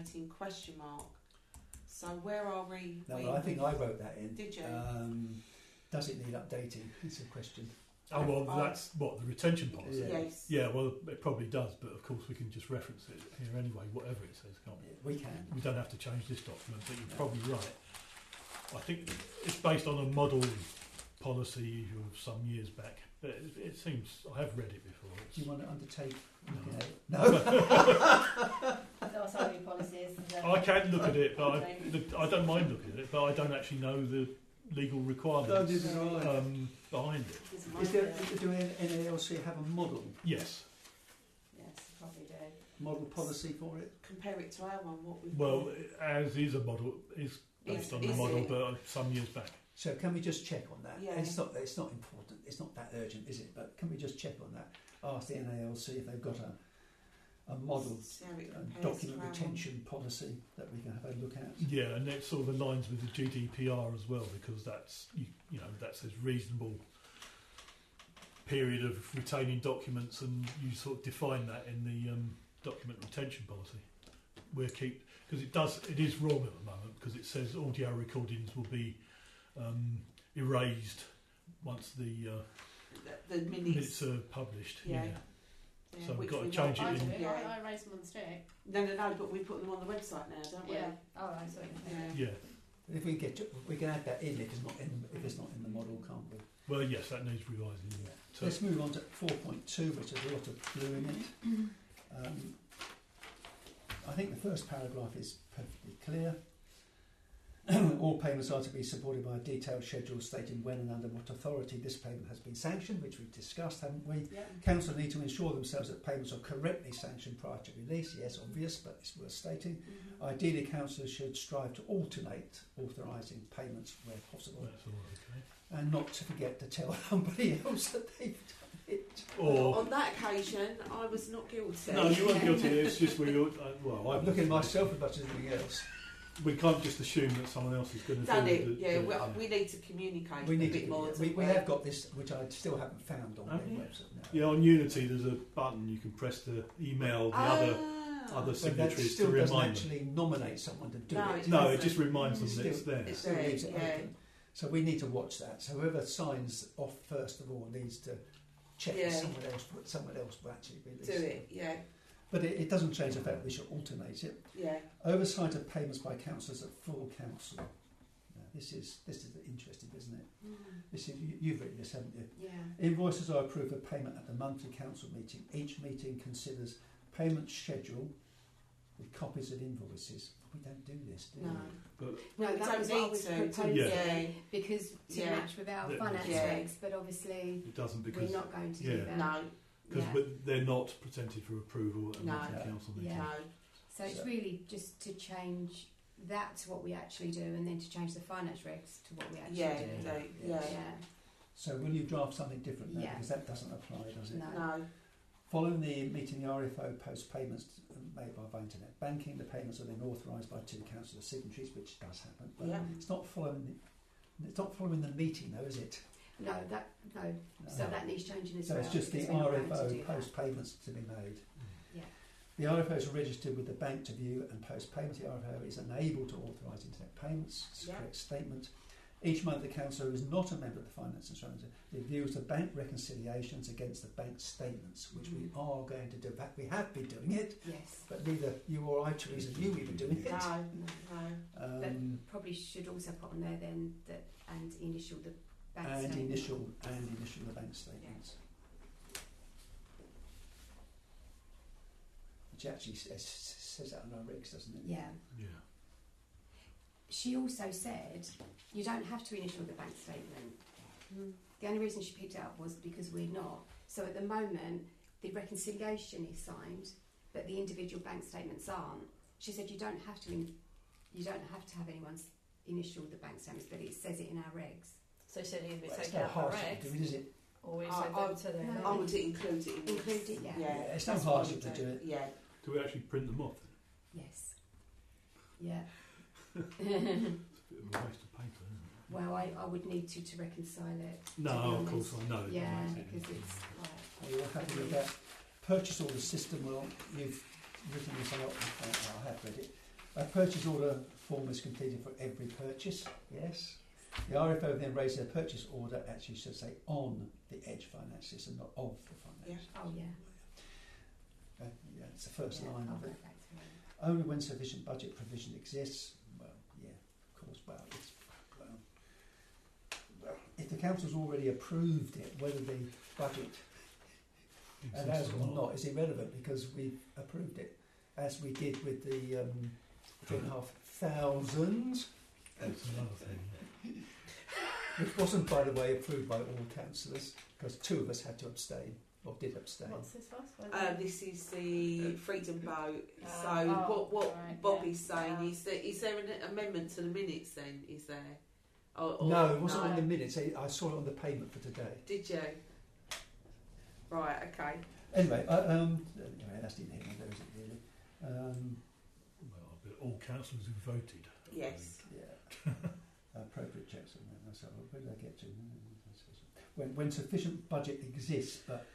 So where are we? No, I think I wrote that in. Did you? Does it need updating? It's a question. Oh well, that's what the retention policy. Yeah. Yes. Yeah, well, it probably does, but of course we can just reference it here anyway, whatever it says, can't we? We can. We don't have to change this document, but you're probably right. I think it's based on a model policy of some years back, but it seems, I have read it before. Do you want to undertake? No. There are so many policies. I can look at it, but I don't mind looking at it, but I don't actually know the legal requirements behind it. Do NALC have a model Yes. Yes, probably do. model policy for it? Compare it to our one. What we've Well, got. as is a model, is based on the Is model, it? but some years back. So can we just check on that? Yeah. It's not important. It's not that urgent, is it? But can we just check on that? Ask the NALC if they've got a model See how it compares document to our retention policy that we can have a look at. Yeah, and it sort of aligns with the GDPR as well, because that's you know that says reasonable period of retaining documents, and you sort of define that in the document retention policy. Because it is wrong at the moment, because it says audio recordings will be erased once the minutes are published. Yeah. So we've which got to we change won't- it I in. do. Yeah. I raise them on the stick. No, but we put them on the website now, don't we? Yeah. Oh, I see. Yeah. Yeah. If we can add that in if it's not in the model, can't we? Well, yes, that needs revising. Yeah. So Let's move on to 4.2, which has a lot of blue in it. I think the first paragraph is perfectly clear. All payments are to be supported by a detailed schedule stating when and under what authority this payment has been sanctioned, which we've discussed, haven't we? Yeah. Council need to ensure themselves that payments are correctly sanctioned prior to release. Yes, obvious, but it's worth stating. Ideally, councillors should strive to alternate authorising payments where possible, that's all okay. and not to forget to tell somebody else that they've done it. Or on that occasion, I was not guilty. no, you weren't guilty. It's just I'm I'm looking at myself as much as anything else. We can't just assume that someone else is going to Done do it. the- Yeah, the- we need to communicate We a need bit to. more. We have got this, which I still haven't found on Oh, the yeah. website. No. Yeah, on Unity there's a button you can press to email the other But that signatories still to doesn't remind them. actually nominate someone to do No, it. No, it doesn't. just reminds them that Still- it's there. It's Still there, leaves it yeah. open. So we need to watch that. So whoever signs off first of all needs to check Yeah. that someone else will actually release Do it. Yeah, But it doesn't change the fact we should alternate it. yeah. Oversight of payments by councillors at full council. No. this is interesting, isn't it? Mm. This is you've written this, haven't you? Yeah. Invoices are approved for payment at the monthly council meeting. Each meeting considers payment schedule with copies of invoices. We don't do this, do No. But No, We that don't was what I need was to, proposing Yeah. because to Yeah. match with our Yeah. finance Yeah. regs, but obviously it doesn't we're because not going to yeah. do that. No, because they're not presented for approval at a No. monthly council meeting. Yeah. no. So it's So- really just to change that to what we actually do, and then to change the finance regs to what we actually Yeah, do. yeah. Yeah. So will you draft something different now? Yeah. Because that doesn't apply, does it? No. No. Following the meeting, the RFO posts payments made by internet banking. The payments are then authorised by 2 councillor signatories, which does happen. But Yeah. it's not following the meeting, though, is it? No, So that needs changing as So well. it's just the because we're not going to RFO do post that. payments to be made. Yeah. The RFO is registered with the bank to view and post payments. The RFO is unable to authorise internet payments. It's a Yeah. correct statement. Each month, the councillor who is not a member of the Finance and Strategy reviews the bank reconciliations against the bank statements, which we are going to do. In fact, we have been doing it, Yes. but neither you or I, Teresa, knew we were doing it. No. No. But probably should also put on there then that and initial the bank and statement. initial the bank statements, which actually says that on our regs, doesn't it? Yeah. Yeah. She also said you don't have to initial the bank statement. The only reason she picked it up was because we're not. So at the moment, the reconciliation is signed, but the individual bank statements aren't. She said you don't have to have anyone's initial the bank statements, but it says it in our regs. So you said either we Well, take it's not out the hard to regs, do it, is it? or we I- send I- them to them. No. I would include it in this. Include it, yeah. Yeah. It's not That's what I hardship would to do it. Yeah. Do we actually print them off? Yes. Yeah. It's a bit of a waste of paper, isn't it? Well, I would need to reconcile it. to be No, of honest. course I know. It Yeah, makes it because easier. it's Are you all happy with that? Purchase order system, well, you've written this out, I have read it. A purchase order form is completed for every purchase, yes. The RFO then raises a purchase order, actually should say on the Edge finance system, not of the finance. Oh yeah. Yeah, it's the first Yeah, line I'll of go it. back to it. Only when sufficient budget provision exists. Well, yeah, of course. Well, if the council's already approved it, whether the budget allows it or not is irrelevant because we've approved it, as we did with the 3,500, That's another thing. which wasn't, by the way, approved by all councillors because 2 of us had to abstain or did abstain. What's this last one? This is the Freedom Boat. So Oh, what right, Bobby's yeah, saying yeah. is there an amendment to the minutes then? Is there? Or No, it wasn't no? on the minutes. I saw it on the payment for today. Did you? Right. Okay. Anyway, anyway, that's neither here nor there, is it really? Well, but all councillors who voted. Yes. Yeah. Appropriate checks on that. So where did I get to? When sufficient budget exists, but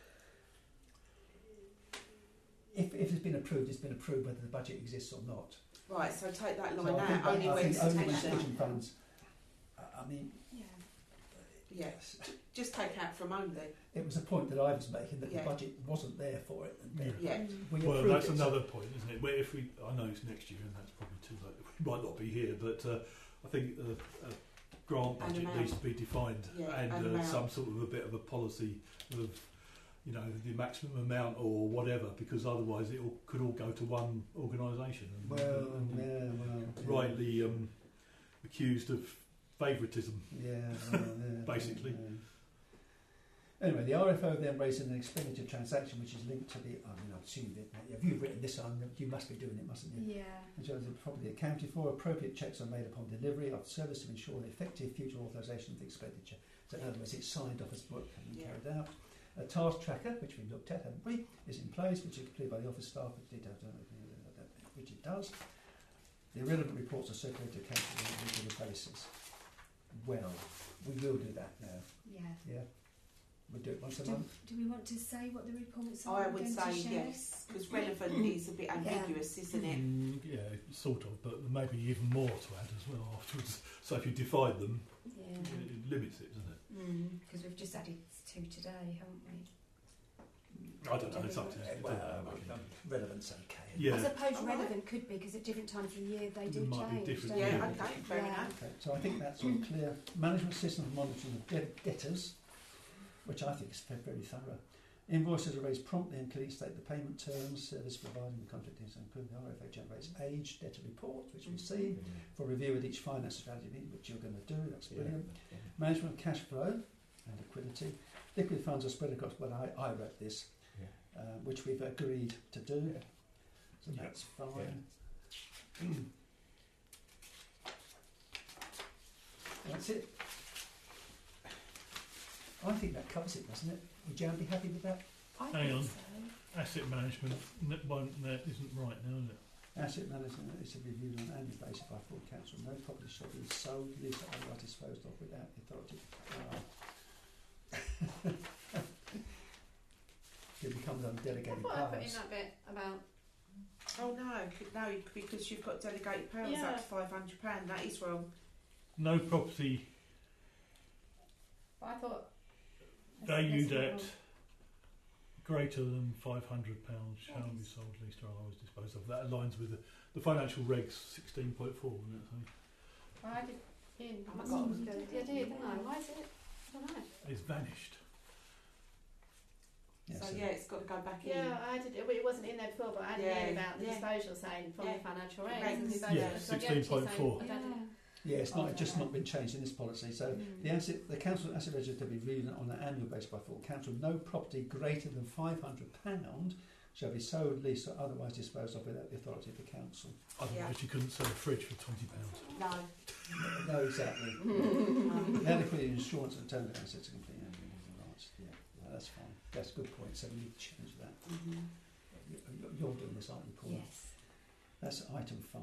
if it's been approved, it's been approved whether the budget exists or not. Right. So take that So line I think out. Only I when think only when sufficient. sufficient funds. I mean, Yeah. Yes. Just take out from only. it was a point that I was making that Yeah. the budget wasn't there for it. And then Yeah. we Well, approved that's it, another point, isn't it? Where if I know it's next year, and that's probably too late. We might not be here, but I think a grant And budget amount. needs to be defined, Yeah, and and amount. some sort of a bit of a policy of, the maximum amount or whatever, because otherwise it could all go to one organisation. And rightly accused of favouritism. Basically. Anyway, the RFO then raises an expenditure transaction which is linked to the. I mean, I've assumed it. If you've written this on, you must be doing it, mustn't you? Yeah. In terms of properly accounted for, appropriate checks are made upon delivery of service to ensure the effective future authorisation of the expenditure. So in other words, it's signed off as work having been carried out. A task tracker, which we looked at, haven't we, is in place, which is completed by the office staff, which it does. The relevant reports are circulated to council on a regular basis. Well, we will do that now. Yeah. Yeah, we'll do it once a month. Do we want to say what the reports are? I we're would going to say share? yes, because relevant is a bit ambiguous, isn't it? Yeah, sort of, but there may be even more to add as well afterwards. So if you divide them, Yeah. it limits it, doesn't it? Because we've just added 2 today, haven't we? I don't know. It's up to you. Relevance, okay. Yeah. I suppose All right. relevant could be because at different times of the year they do Might be change. different, don't Yeah, they? okay, fair Yeah. enough. Okay, so I think that's all clear. Management system for monitoring of debtors, which I think is very thorough. Invoices are raised promptly and clearly state the payment terms, service provided, and contract details, including the RFA generates age debtor reports, which we've seen, for review with each finance strategy, which you're going to do. That's brilliant. Management of cash flow and liquidity. Liquid funds are spread across, but I wrote this, which we've agreed to do. So Yeah. that's fine. That's it. I think that covers it, doesn't it? Would Jan be happy with that? I Hang think on. so. Asset management that isn't right now, is it? Asset management is to be reviewed on an annual basis by full council. No property shall be sold, leased, or otherwise disposed of without the authority. It becomes I undelegated thought I put in powers. that bit about. Oh no, because you've got delegated powers Yeah. up to £500. That is wrong. No property But I thought. valued that's at wrong. greater than £500 shall be sold, leased, or otherwise disposed of. That aligns with the financial regs 16.4, isn't it? So I did. In. Oh, I God. thought it was good. Yeah, I did, didn't I? Why is it? I don't know. it's vanished. Yeah, So yeah, it's got to go back in. Yeah, I did. It wasn't in there before, but I did hear about the Yeah. disposal saying from Yeah. the financial Regs. regs. Yeah, 16.4. Yeah, it's Oh, just okay. not been changed in this policy. So Mm. the council asset register to be reviewed on an annual basis by full council. No property greater than £500 shall be sold, leased, or otherwise disposed of without the authority of the council. Otherwise, you couldn't sell a fridge for £20. No. No, exactly. No. Adequate insurance and terms of assets are complete. Rights. Yeah, no, that's fine. That's a good point. So we need to change that. Mhm. You're doing this, aren't you, Paul? Yes. That's item 5.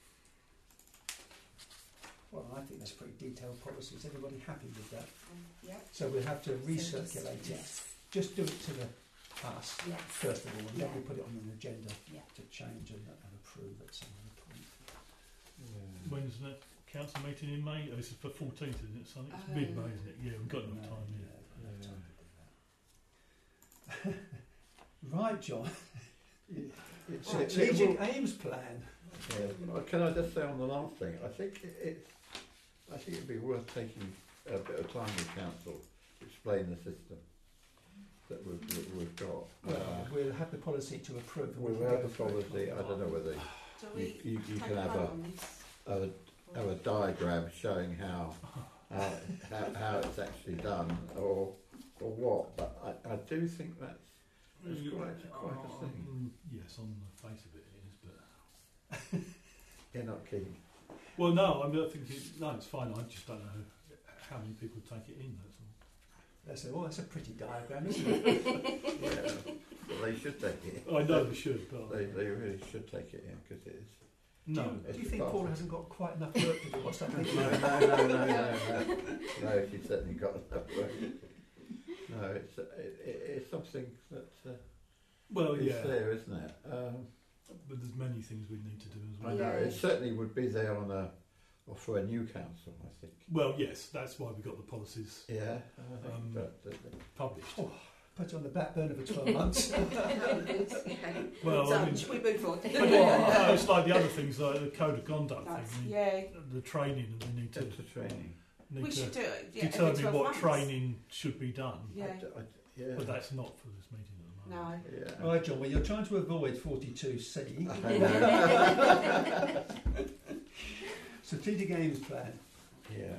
Well, I think that's pretty detailed policy. Is everybody happy with that? Yeah. So we'll have to So recirculate it. Yes. Just do it to us Yes. first of all, and then Yeah. we put it on an agenda Yeah. to change and approve at some other point. When's the council meeting in May? Oh, it's for 14th, isn't it? Something. It's mid-May, isn't it? Yeah, we've got enough time. Yeah. we've got time to do that. Right, John. Strategic aims plan. Yeah. Well, can I just say on the last thing? I think it'd be worth taking a bit of time with council to explain the system that we've got. We'll have the policy to approve. and we We'll can have go the through it. policy. I don't know whether So we you take can have vote on this. a diagram showing how it's actually done or what. But I do think it's quite a thing. Yes, on the face of it, it is, but You're not keen. well, no, I mean, I think it's fine. I just don't know how many people take it in. That's all. They say, well, that's a pretty diagram, isn't it? Yeah. Well, they should take it. I know they should, but They really should take it in because it is. no. Do you think Paul hasn't got quite enough work to do? What's that thinking? No, she's certainly got enough work. No, it's something that Well, is yeah, there, isn't it? but there's many things we need to do as I well. know Yeah. it certainly would be there or for a new council, I think. Well, yes, that's why we got the policies Yeah, but published. Oh, put it on the back burner for 12 months. Well, So, I mean, should we move on? but no, it's like the other things, like the code of conduct That's, thing, yeah. the training, and we need to it's a training. We should do it. Yeah, every determine 12 what months. training should be done. Yeah. Yeah. But that's not for this meeting at the moment. No. Yeah. All right, John, well, you're trying to avoid 42C. I know. Strategic aims plan, Yeah.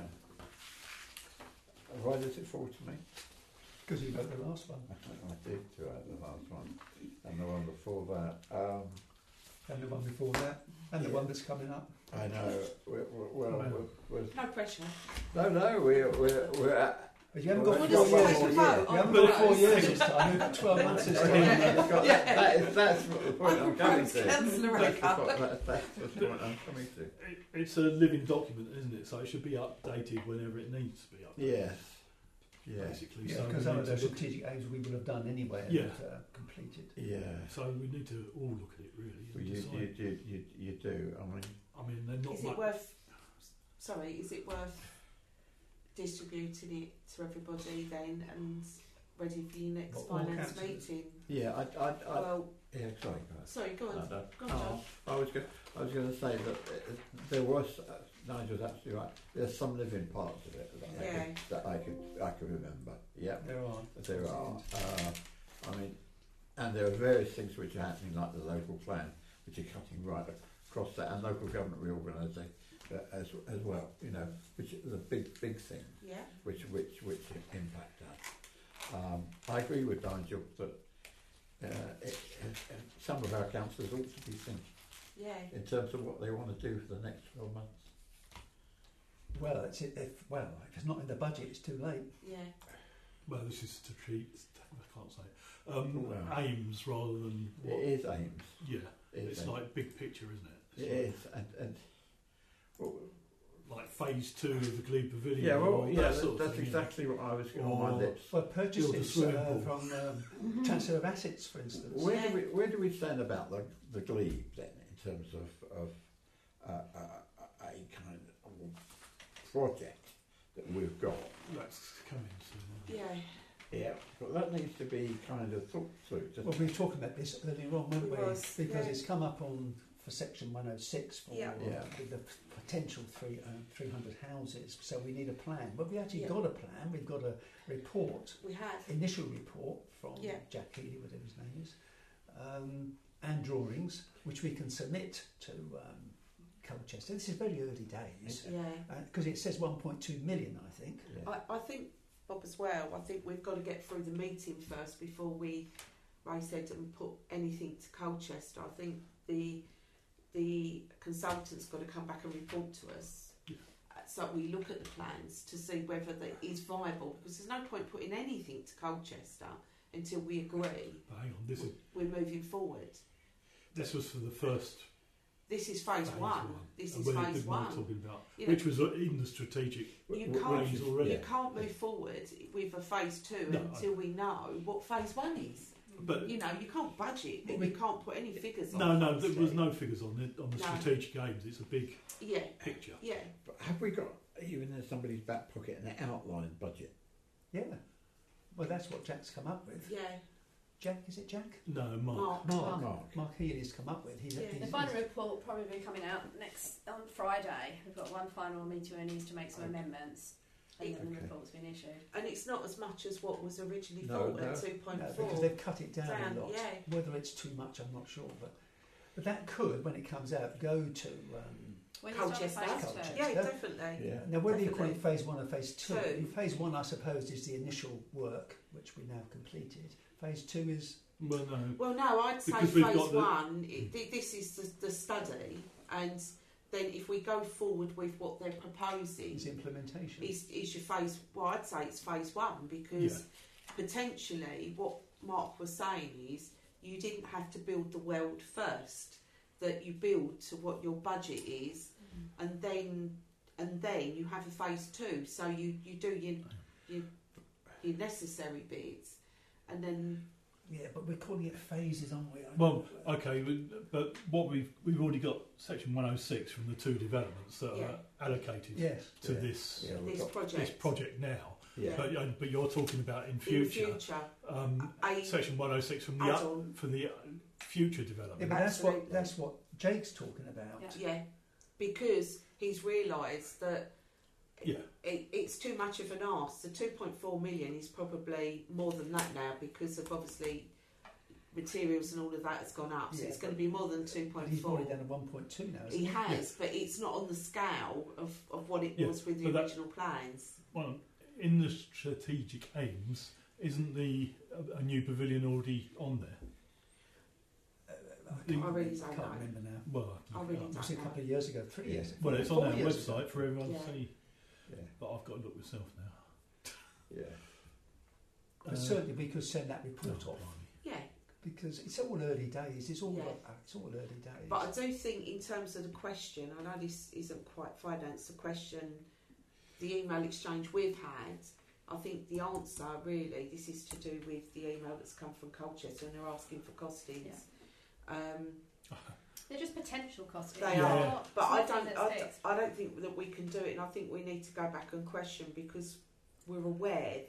Why does it fall to me? because you wrote the last one, I did throughout the last one, and the one before that. and the one before that, and the one that's coming up. I know. We're No pressure. no. We're at. But you haven't Well, got let's 4 just years. take a You vote on haven't got those. 4 years this time. You've got 12 months this time. That's what the point I'm coming to. Councillor That's Raker. the point I'm coming to. It's a living document, isn't it? So it should be updated whenever it needs to be updated. Yes. Yes. Basically, Yeah, so because we some need of to those look- strategic aims we would have done anyway and Yeah. completed. Yeah. So we need to all look at it really. Well, And decide. you do. I mean, they're not Is much. it worth? Sorry, is it worth distributing it to everybody then, and ready for your next What, all finance councillors? meeting. Yeah, Well, yeah, sorry, guys. sorry, go on. No. Go on, John. I was going to say that there was, Nigel's absolutely right, there's some living parts of it that I can remember. Yeah, There are. there are. I mean, and there are various things which are happening, like the local plan, which are cutting right across that, and local government reorganisation as well. You know, which is a big thing, Yeah. which impact that. I agree with Nigel that some of our councillors ought to be thinking in terms of what they want to do for the next 12 months. Well, if it's not in the budget, it's too late. Yeah. Well, this is to treat. I can't say it. Aims rather than. It is aims. Yeah, It's it's like big picture, isn't it? It is, and well, like phase 2 of the Glebe Pavilion. yeah, well, or yeah, that sort of that's thing, exactly what I was on my Or- lips. Well, purchase Build a it swimming pool. from transfer of assets, for instance. Where do we stand about the glebe then, in terms of a kind of project that we've got? That's coming soon. Yeah. Yeah, but that needs to be kind of thought through. Well, we were talking about this earlier on, weren't we? We was, Because yeah. it's come up for section 106 for Yeah. with the potential 300 houses. So we need a plan. But we actually Yeah. got a plan. We've got a report, We have. initial report from Yeah. Jack Healy, whatever his name is, and drawings which we can submit to Colchester. This is very early days Yeah. because it says 1.2 million, I think. Yeah. I think, Bob, as well, I think we've got to get through the meeting first before we raise it and put anything to Colchester. I think the consultant's got to come back and report to us. Yeah. So we look at the plans to see whether that is viable, because there's no point putting anything to Colchester until we agree But hang on, this we're moving forward. was for the first This is phase one. This And is we're phase one. talking about, You know, which was in the strategic You Which can't, is- already. you can't move forward with a phase two No, until we know what phase one is. But You know, you can't budget, Well, and we- you can't put any figures on. no, phase there was two. no figures on the No. strategic aims. It's a big Yeah, picture. yeah. But have we got, even in somebody's back pocket, an outline budget? Yeah. Well, that's what Jack's come up with. Yeah, Jack, is it Jack? No, Mark. Mark. Mark Healy's come up with. He's Yeah. The final report will probably be coming out on Friday. We've got one final meeting where it needs to make some amendments, and then the Okay. report's been issued. And it's not as much as what was originally No, thought no. at 2.4. No, because they've cut it down Down, a lot. yeah. Whether it's too much, I'm not sure. But that could, when it comes out, go to. When Colchester. Colchester. Yeah, definitely. Yeah. Now, whether you call it Definitely. phase one or phase two, Two. phase one, I suppose, is the initial work which we now completed. Phase two is. Well, no. Well, no, I'd say Because we've phase got the- one, this is the study, and then if we go forward with what they're proposing, Is implementation. is your phase. Well, I'd say it's phase one, because potentially what Mark was saying is you didn't have to build the weld first, that you build to what your budget is, and then you have a phase two, so you do your necessary bits, and then Yeah, but we're calling it phases, aren't we? Well, okay, but what we've already got section 106 from the two developments that Yeah. are allocated Yes. to Yeah. this Yeah, we've this got, project. this project now. yeah. But you're talking about in in future. future, Section 106 from the add-on. for the future Yeah, development. but Absolutely. that's what Jake's talking about. Yeah. Yeah, because he's realised that Yeah. it's too much of an ask. The 2.4 million is probably more than that now, because of obviously materials and all of that has gone up. So Yeah, it's going to be more than But he's 2.4. already done a 1.2 now. Isn't He has, but it's not on the scale of what it Yeah, was with the but that- original plans. Well, in the strategic aims, isn't a new pavilion already on there? I I really can't don't know. remember now. Well, I really It was a don't couple know. of years ago, 3 Yeah. years ago. well, it's on 4 our years website ago. for everyone Yeah. to see. Yeah. But I've got to look myself now. Yeah. But certainly we could send that report Oh, off blimey. Yeah, because it's all early days. It's all Yeah. it's all early days. but I do think in terms of the question, I know this isn't quite finance, the question, the email exchange we've had, I think the answer really, this is to do with the email that's come from Colchester, and they're asking for costings. They're just potential costings. They Yeah. are, Not but I something don't. that's fixed. I don't think that we can do it, and I think we need to go back and question, because we're aware that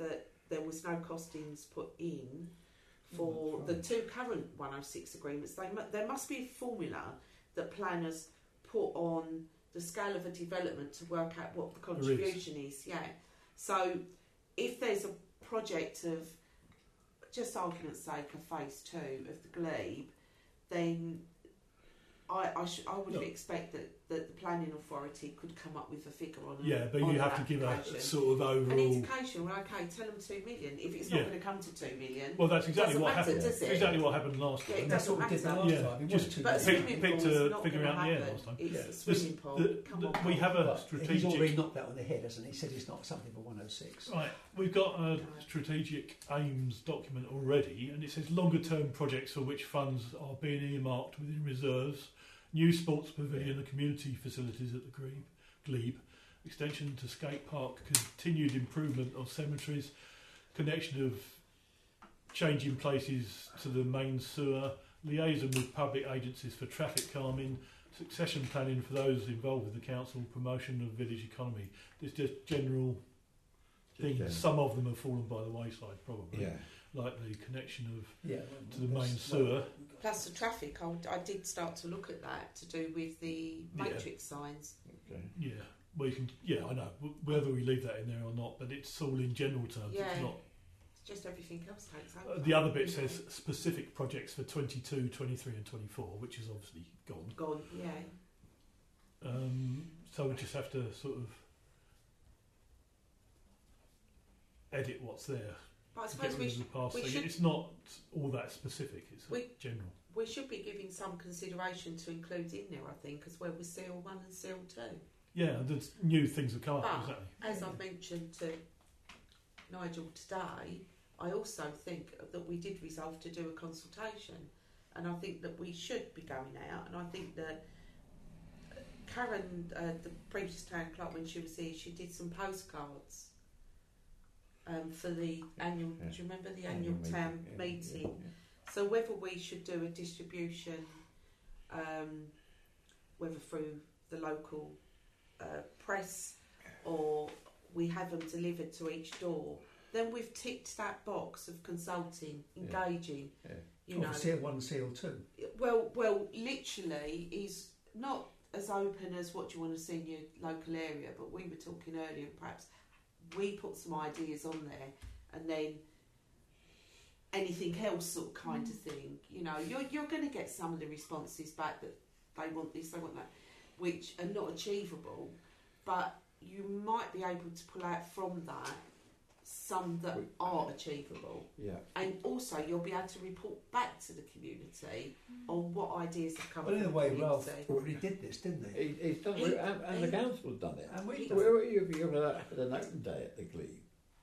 there was no costings put in for the two current 106 agreements. There must be a formula that planners put on the scale of a development to work out what the contribution is. Yeah. So if there's a project of, just argument's sake, a phase 2 of the glebe, then I would expect that the planning authority could come up with a figure on. Yeah, but you have to give a sort of overall. An indication. Well, okay, tell them 2 million. If it's not going to come to 2 million, well, that's exactly what matter, happened. Exactly what happened last time. Yeah, That's what we did the last time. Just but a swimming picked pool's a not figure gonna out in the air happen. last time. It's a swimming pool. We have a He's strategic. already knocked that on the head, hasn't he? He said it's not something for 106. Right, we've got a strategic aims document already, and it says longer term projects for which funds are being earmarked within reserves, new sports pavilion and community facilities at the glebe, extension to skate park, continued improvement of cemeteries, connection of changing places to the main sewer, liaison with public agencies for traffic calming, succession planning for those involved with the council, promotion of village economy. There's just general things. Some of them have fallen by the wayside, probably. Yeah. Like the connection of to the that's- main sewer. Plus the traffic, I did start to look at that to do with the matrix signs. Okay. Yeah, well, you can. Yeah, I know whether we leave that in there or not, but it's all in general terms. Yeah. It's not. It's just everything else takes over. The other bit says specific projects for 22, 23, and 24, which is obviously gone. Gone, yeah. So we just have to sort of edit what's there. But I Get suppose rid of the past we thing. should- It's not all that specific. It's general. we should be giving some consideration to include in there, I think, as well with seal 1 and seal 2. Yeah, there's new things that come up. But Exactly. as I've mentioned to Nigel today, I also think that we did resolve to do a consultation, and I think that we should be going out, and I think that Karen, the previous town clerk, when she was here, she did some postcards for the annual, do you remember the annual town meeting? Yeah. So whether we should do a distribution, whether through the local press or we have them delivered to each door, then we've ticked that box of consulting, engaging. Yeah. You know, seal 1, seal 2. well, literally is not as open as what you want to see in your local area, but we were talking earlier, perhaps we put some ideas on there, and then anything else sort of kind of thing. You know, you're going to get some of the responses back that they want this, they want that, which are not achievable, but you might be able to pull out from that some that are achievable. Yeah. And also you'll be able to report back to the community on what ideas have come Well, in a from way, the Ralph community. already did this, didn't he? He's done it, and the council's done it. And we've He- done Where were you if you had an open day at the glebe?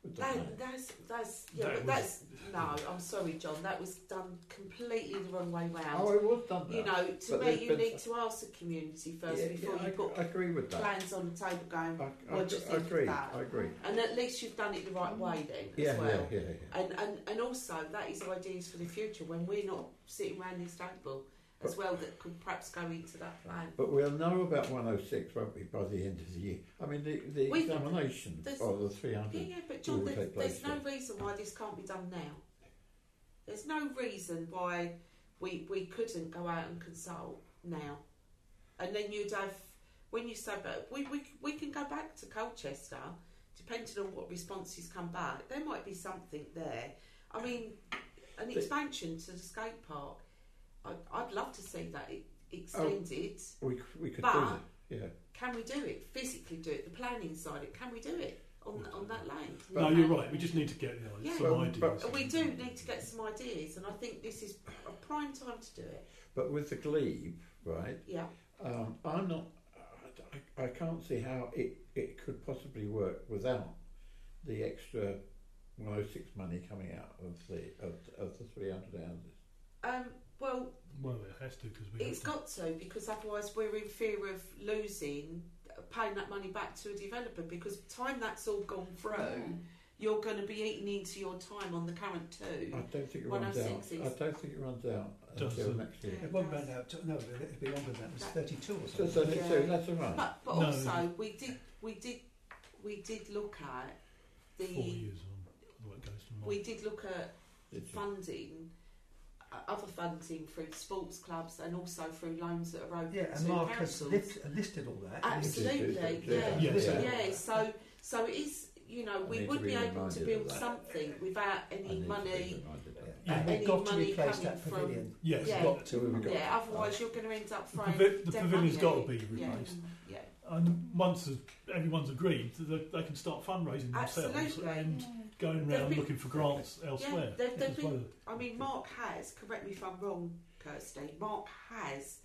That's no, I'm sorry, John, that was done completely the wrong way round. Oh, it was done that. You know, to But me, there's you been need to ask the community first before you put I agree with that. plans on the table going, what do you I think agree. of that? I agree. And at least you've done it the right way then as Yeah, well. yeah. And also that is ideas for the future when we're not sitting around this table as well, that could perhaps go into that plan. But we'll know about 106, won't we, by the end of the year? I mean, the We- examination there's- of the 300. Yeah, but John, will there's take place no then. reason why this can't be done now. There's no reason why we couldn't go out and consult now. And then you'd have, when you say, but we can go back to Colchester, depending on what responses come back. There might be something there. I mean, an expansion to the skate park, I'd love to see that extended. We could But- do that, yeah. Can we do it? Physically do it? The planning side of it, can we do it on that lane? No, you're right. We just need to get Yeah. some ideas. But we do need to get some ideas, and I think this is a prime time to do it. But with the glebe, right, Yeah. I'm not... I can't see how it could possibly work without the extra 106 money coming out of the 300 houses. Well, it has to because it's got to, because otherwise we're in fear of paying that money back to a developer, because time that's all gone through, you're going to be eating into your time on the current two. I don't think it runs out. 106 I don't think it runs out until next year. It won't run out. No, it'll be longer than that. It was 32 or So something. 32, that's all right. But No. also we did look at the 4 years on. paperwork goes to Mike. We did look at Did you? funding, other funding through sports clubs and also through loans that are open Yeah, and to Mark has councils. listed all that. Absolutely, Yeah. yeah, Yeah. So it is, you know, I we need would to be be able to reminded build of that. something without I any need to be money. reminded of that. And any we've got to money replace that coming from- pavilion. Yes, Yeah. Got to. We've got- Yeah, otherwise you're going to end up the, throwing the dead pavilion's money got at to be it. replaced. Yeah, And once everyone's agreed, they can start fundraising themselves Absolutely. and going They've around been- looking for grants elsewhere. they've as been- well. I mean, Mark has, correct me if I'm wrong, Kirsty, Mark has,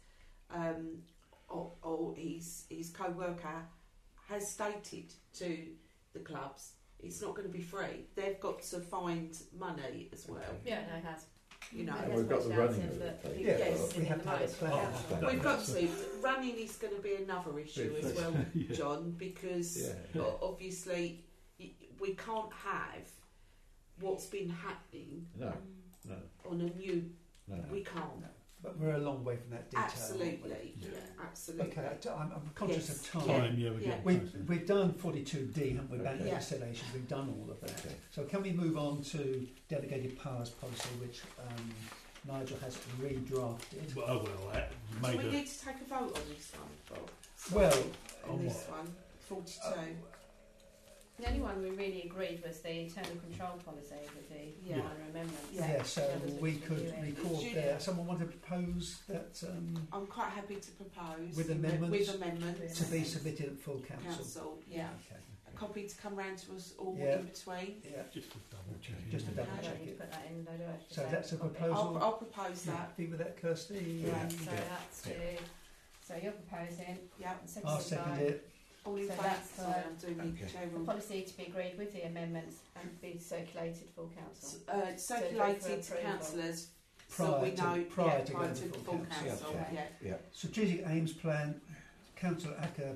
or his co-worker has stated to the clubs, it's not going to be free. They've got to find money as well. Yeah, no, it has. You know, And we've got the running of it. Yeah, Yes. we have to have a plan. Oh, we've got to. Running is going to be another issue as well, Yeah. John, because Yeah. obviously we can't have what's been happening No, no, on a new. no. We can't. But we're a long way from that detail. aren't we? Absolutely, yeah, absolutely. Okay, I'm conscious Yes. of time. Time, yeah, we're Yeah. getting We've, close then. we've done 42D, haven't we? Bank Okay. reconciliation, we've done all of that. Okay. So can we move on to delegated powers policy, which Nigel has redrafted? Well, you Do made we a. need to take a vote on this one, Bob? Well, On on this what? one, 42. The only one we really agreed was the internal control policy with the Yeah. minor amendments. Yeah. so Others we just could review it. record Did you- there. Someone want to propose that I'm quite happy to propose With amendments? With amendments. to be submitted at full council? Council, yeah. Okay. A copy to come round to us all Yeah. in between. Yeah. Just a double check. Just a yeah. double I check don't need it. to put that in, though, do I? Just So say that's a copy. proposal. I'll propose that. Happy with that, Kirsty? Yeah, Um, so that's to. So you're proposing. Yeah. And I'll second it. All in So favour? that's, Sorry, I'm doing the Okay. chair The wrong. policy to be agreed with the amendments and be circulated full council. Circulated to approval. councillors so Prior we to- know prior to prior going to to the full full council. council. Yeah. Yeah. Yeah. Strategic aims plan, Councillor Acker.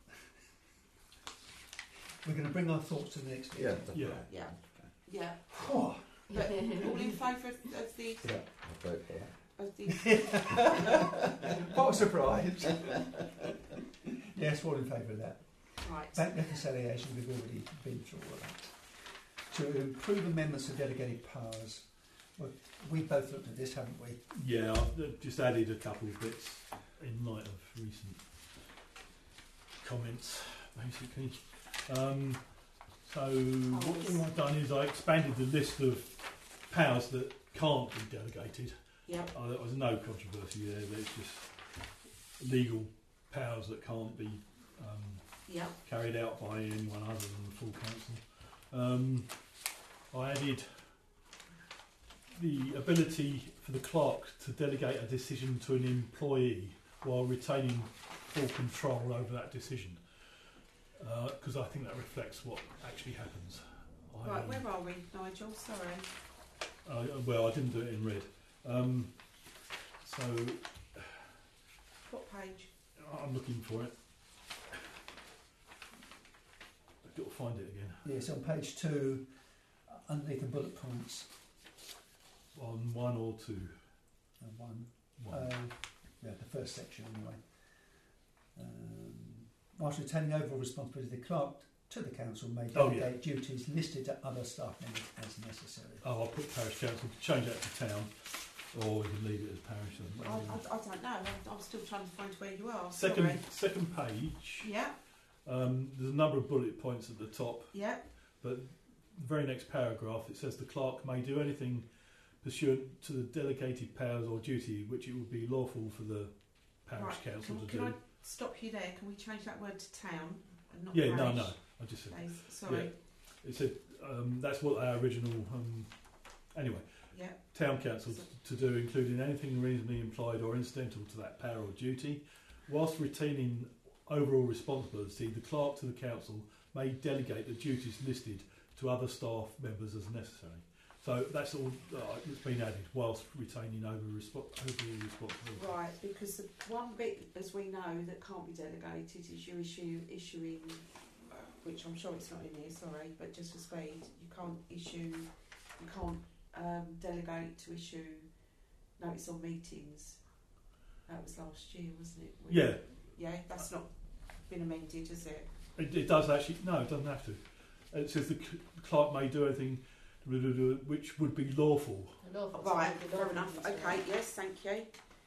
We're going to bring our thoughts to the next Yeah. meeting. That's Yeah. right. Yeah. Yeah. Oh, But all in favour of the Yeah. I'll vote for that. of the what a surprise! Yes, all in favour of that. right. Bank reconciliation, we've already been through all of that. To improve amendments of delegated powers, well, we both looked at this, haven't we? Yeah, I've just added a couple of bits in light of recent comments, basically. So all I've done is I expanded the list of powers that can't be delegated. Yeah. There was no controversy there. There's just legal powers that can't be Yeah. carried out by anyone other than the full council. I added the ability for the clerk to delegate a decision to an employee while retaining full control over that decision, because I think that reflects what actually happens. Right. Where are we, Nigel? Sorry. Well, I didn't do it in red. So What page? I'm looking for it. I've got to find it again. Yes, on page 2, underneath the bullet points, On 1 or 2. one. One. Yeah, the first section anyway. Whilst retaining overall responsibility, the clerk to the council may Oh, delegate duties listed to other staff members as necessary. Oh, I'll put parish council, change that to town, or we can leave it as parish. I don't know. I'm still trying to find where you are. Second Sorry. page, Yeah. there's a number of bullet points at the top, Yeah. but the very next paragraph it says the clerk may do anything pursuant to the delegated powers or duty which it would be lawful for the parish Right. council to Can do. I stop you there? Can we change that word to town and not Yeah, parish? no, I just said Please. Sorry. it said that's what our original anyway. Yeah. Town council to do, including anything reasonably implied or incidental to that power or duty, whilst retaining overall responsibility. The clerk to the council may delegate the duties listed to other staff members as necessary. So that's all that's been added, whilst retaining overall responsibility. Right, because the one bit, as we know, that can't be delegated is your issuing, which I'm sure it's not in here, sorry, but just for speed, you can't delegate to issue notice on meetings. That was last year, wasn't it? Yeah, Yeah, that's not been amended, has it? it does actually. No, it doesn't have to. It says the clerk may do anything which would be lawful. Right, fair enough. Okay, yes, thank you.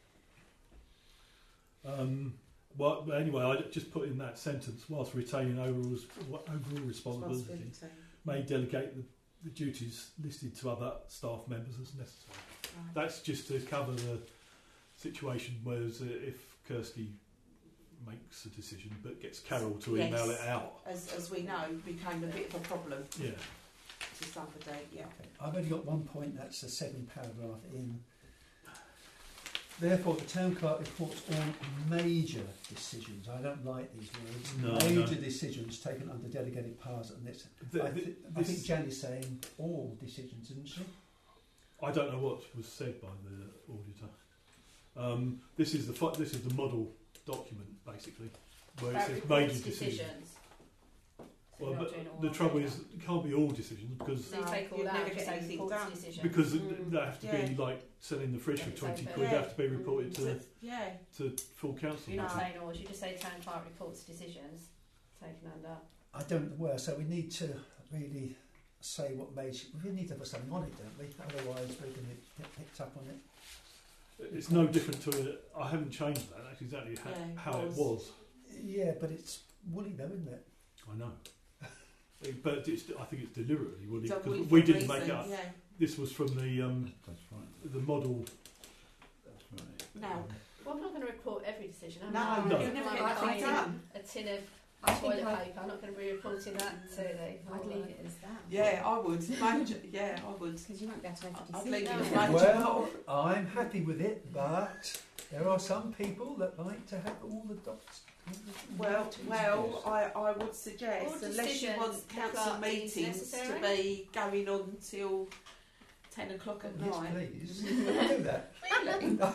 Well, anyway, I just put in that sentence, whilst retaining overall responsibility, may delegate the duties listed to other staff members as necessary. Right. That's just to cover the situation where if Kirsty makes a decision but gets Carol to email it out. As we know, became a bit of a problem Yeah. to somebody, yeah. Okay. I've only got one point, that's the second paragraph in. Therefore, the town clerk reports all major decisions. I don't like these words. No, major no. decisions taken under delegated powers. And this, I This- think Jan is saying all decisions, isn't she? I don't know what was said by the auditor. This is the model document basically, where it says major decisions. So Well, you're not but doing all the of trouble them. is, it can't be all decisions because So you take all you'd that never and get say anything reports done. decision. because Mm. they have to be Yeah. like selling the fridge for Yeah, 20 so quid. They yeah. have to be reported Yeah. to full council. You're not No. saying all, you just say town clerk reports decisions taken under. I don't well, so we need to really say what major. We need to put something on it, don't we? Otherwise, we're going to get picked up on it. It's no different to I haven't changed that. That's exactly how it was. Yeah, but it's woolly though, isn't it? I know. But I think it's deliberately woolly It's a because woolly we for didn't reason, make it up. Yeah. This was from the That's right. the model. That's right. No. Well, I'm not going to report every decision. I'm No, not. No. you'll never I'm get not anything buying done. a tin of I think toilet I- paper. I'm not going to be reporting that to the. I'd leave it as that. Yeah, I would. Yeah, I would. Because you won't be able to make a I'd decision. leave it No. as major. Well, I'm happy with it, but there are some people that like to have all the dots. Well, I would suggest, All unless you want decisions the council clerk deems meetings to necessary. be going on till 10 o'clock at Yes, night. please. Do that. Really? No.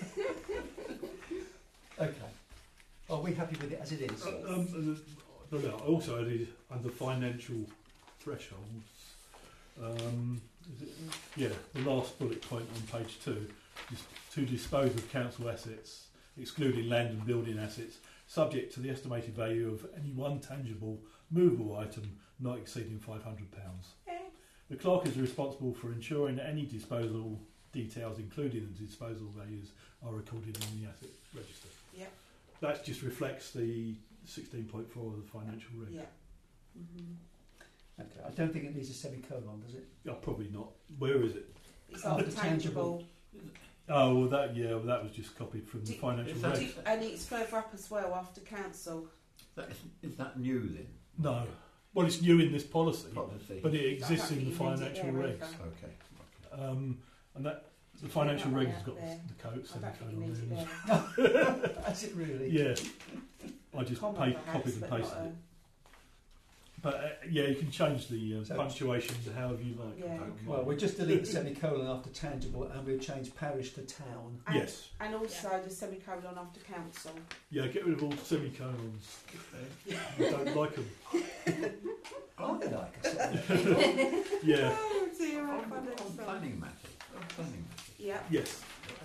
Okay. Are we happy with it as it is? I also added under financial thresholds. The last bullet point on page 2 is to dispose of council assets, excluding land and building assets, subject to the estimated value of any one tangible, movable item not exceeding £500. Yeah. The clerk is responsible for ensuring that any disposal details, including the disposal values, are recorded in the asset register. Yep. That just reflects the 16.4 of the financial reg. Yeah. Mm-hmm. Okay. I don't think it needs a semicolon, does it? Oh, probably not. Where is it? It's After after tangible. Oh, well, that was just copied from the Do- financial is that- reg. And it's further up as well after council. Is that new then? No. Well, it's new in this policy, Policy. but it exists I don't in the think you need it financial there regs. either. Okay. And that the financial that one regs has out got there. the coat, I don't think you semicolon need on it there. there. Has it really? Yeah. I just Comma perhaps, copied and but not pasted a- it. But you can change the So- punctuation to however you like. Yeah. Okay. Well, we'll just delete the semicolon after tangible and we'll change parish to town. And, Yes. And also the semicolon after council. Yeah, get rid of all semicolons. I don't like them. I like a semicolon. Yeah. Oh dear, I On find it so- planning matters. On planning matters. Yeah, Yes.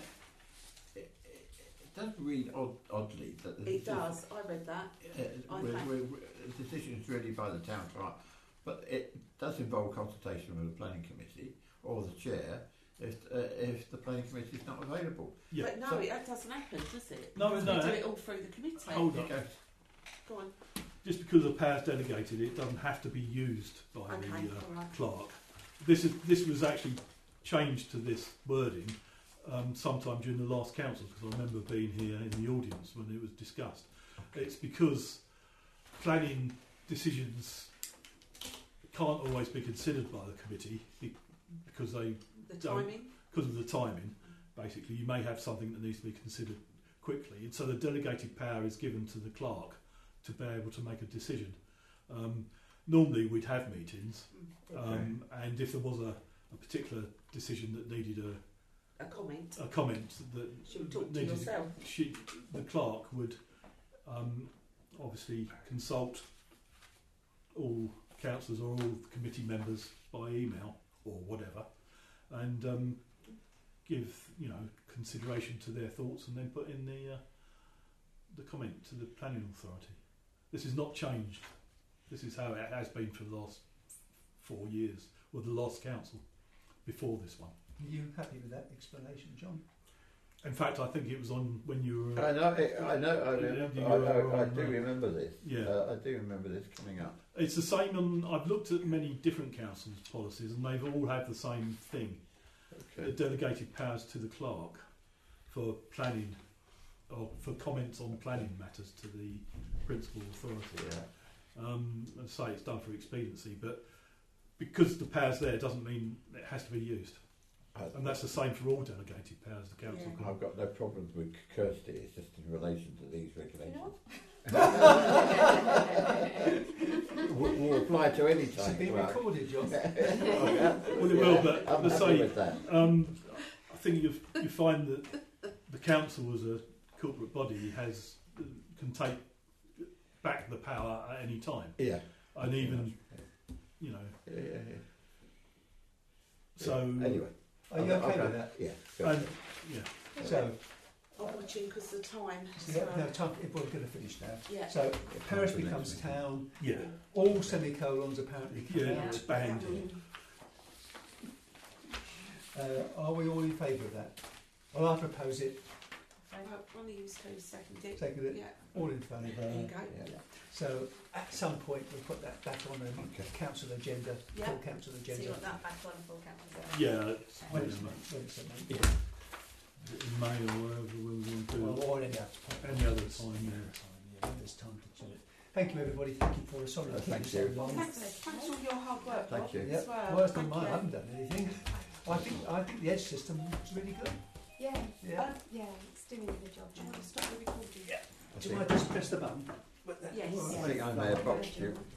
It does read oddly that the it does. I read that. The decision is really by the town clerk, but it does involve consultation with the planning committee or the chair if the planning committee is not available. Yeah. But no, So- that doesn't happen, does it? No, Because no. we do it all through the committee. Hold on. Okay. Go on. Just because the power's delegated, it doesn't have to be used by Okay, the all right. clerk. This was actually changed to this wording sometime during the last council, because I remember being here in the audience when it was discussed. It's because planning decisions can't always be considered by the committee because The Don't. timing. of the timing. Basically, you may have something that needs to be considered quickly, and so the delegated power is given to the clerk to be able to make a decision. Normally, we'd have meetings, and if there was a particular decision that needed A comment. a comment that She'll talk to needed, yourself. the clerk would obviously consult all councillors or all committee members by email or whatever, and give consideration to their thoughts, and then put in the comment to the planning authority. This is not changed. This is how it has been for the last 4 years were the last council before this one. Are you happy with that explanation, John? In fact, I think it was on when you were. I know. I do remember this. Yeah, I do remember this coming up. it's the same. I've looked at many different councils' policies, and they've all had the same thing: Okay. delegated powers to the clerk for planning, or for comments on planning matters to the principal authority. Yeah. And say it's done for expediency, but because the power's there doesn't mean it has to be used. And that's the same for all delegated powers the council Yeah. got. I've got no problems with Kirsty. It's just in relation to these regulations. will apply to any It's time. being recorded, John. Well, it will, but I'm let's happy say, with that. I think you find that the council as a corporate body can take back the power at any time, Yeah. and even you know. Yeah. So Anyway. Are you okay with that? Yeah. and yeah, So, I'm watching because the time. no, time, we're going to finish now. Yeah. So, parish becomes town. yeah, All semicolons apparently come yeah, out. it's banned. Are we all in favour of that? Well, I propose it. One of you is going to second it. Second it. Yeah. All in favour. There you go. Yeah. So, at some point, we'll put that back on the Okay. council agenda, Yeah. full council So agenda. you want that back on full council? Yeah, it's Wednesday, maybe. in May or wherever we're going to do Well, it. or any other time. Any other time, yeah. Yeah, there's time to do it. Thank you, everybody. Thank you for a solid. Thank so you. long. Thanks for all your hard work. Thank Bob, you. as well. Well, it's not Thank mine. I you. haven't done anything. I think the edge system was really good. Yeah, Yeah. yeah, it's doing a good job. Do you want to stop the recording? Do I just press the button? Yes. I think I may have boxed you.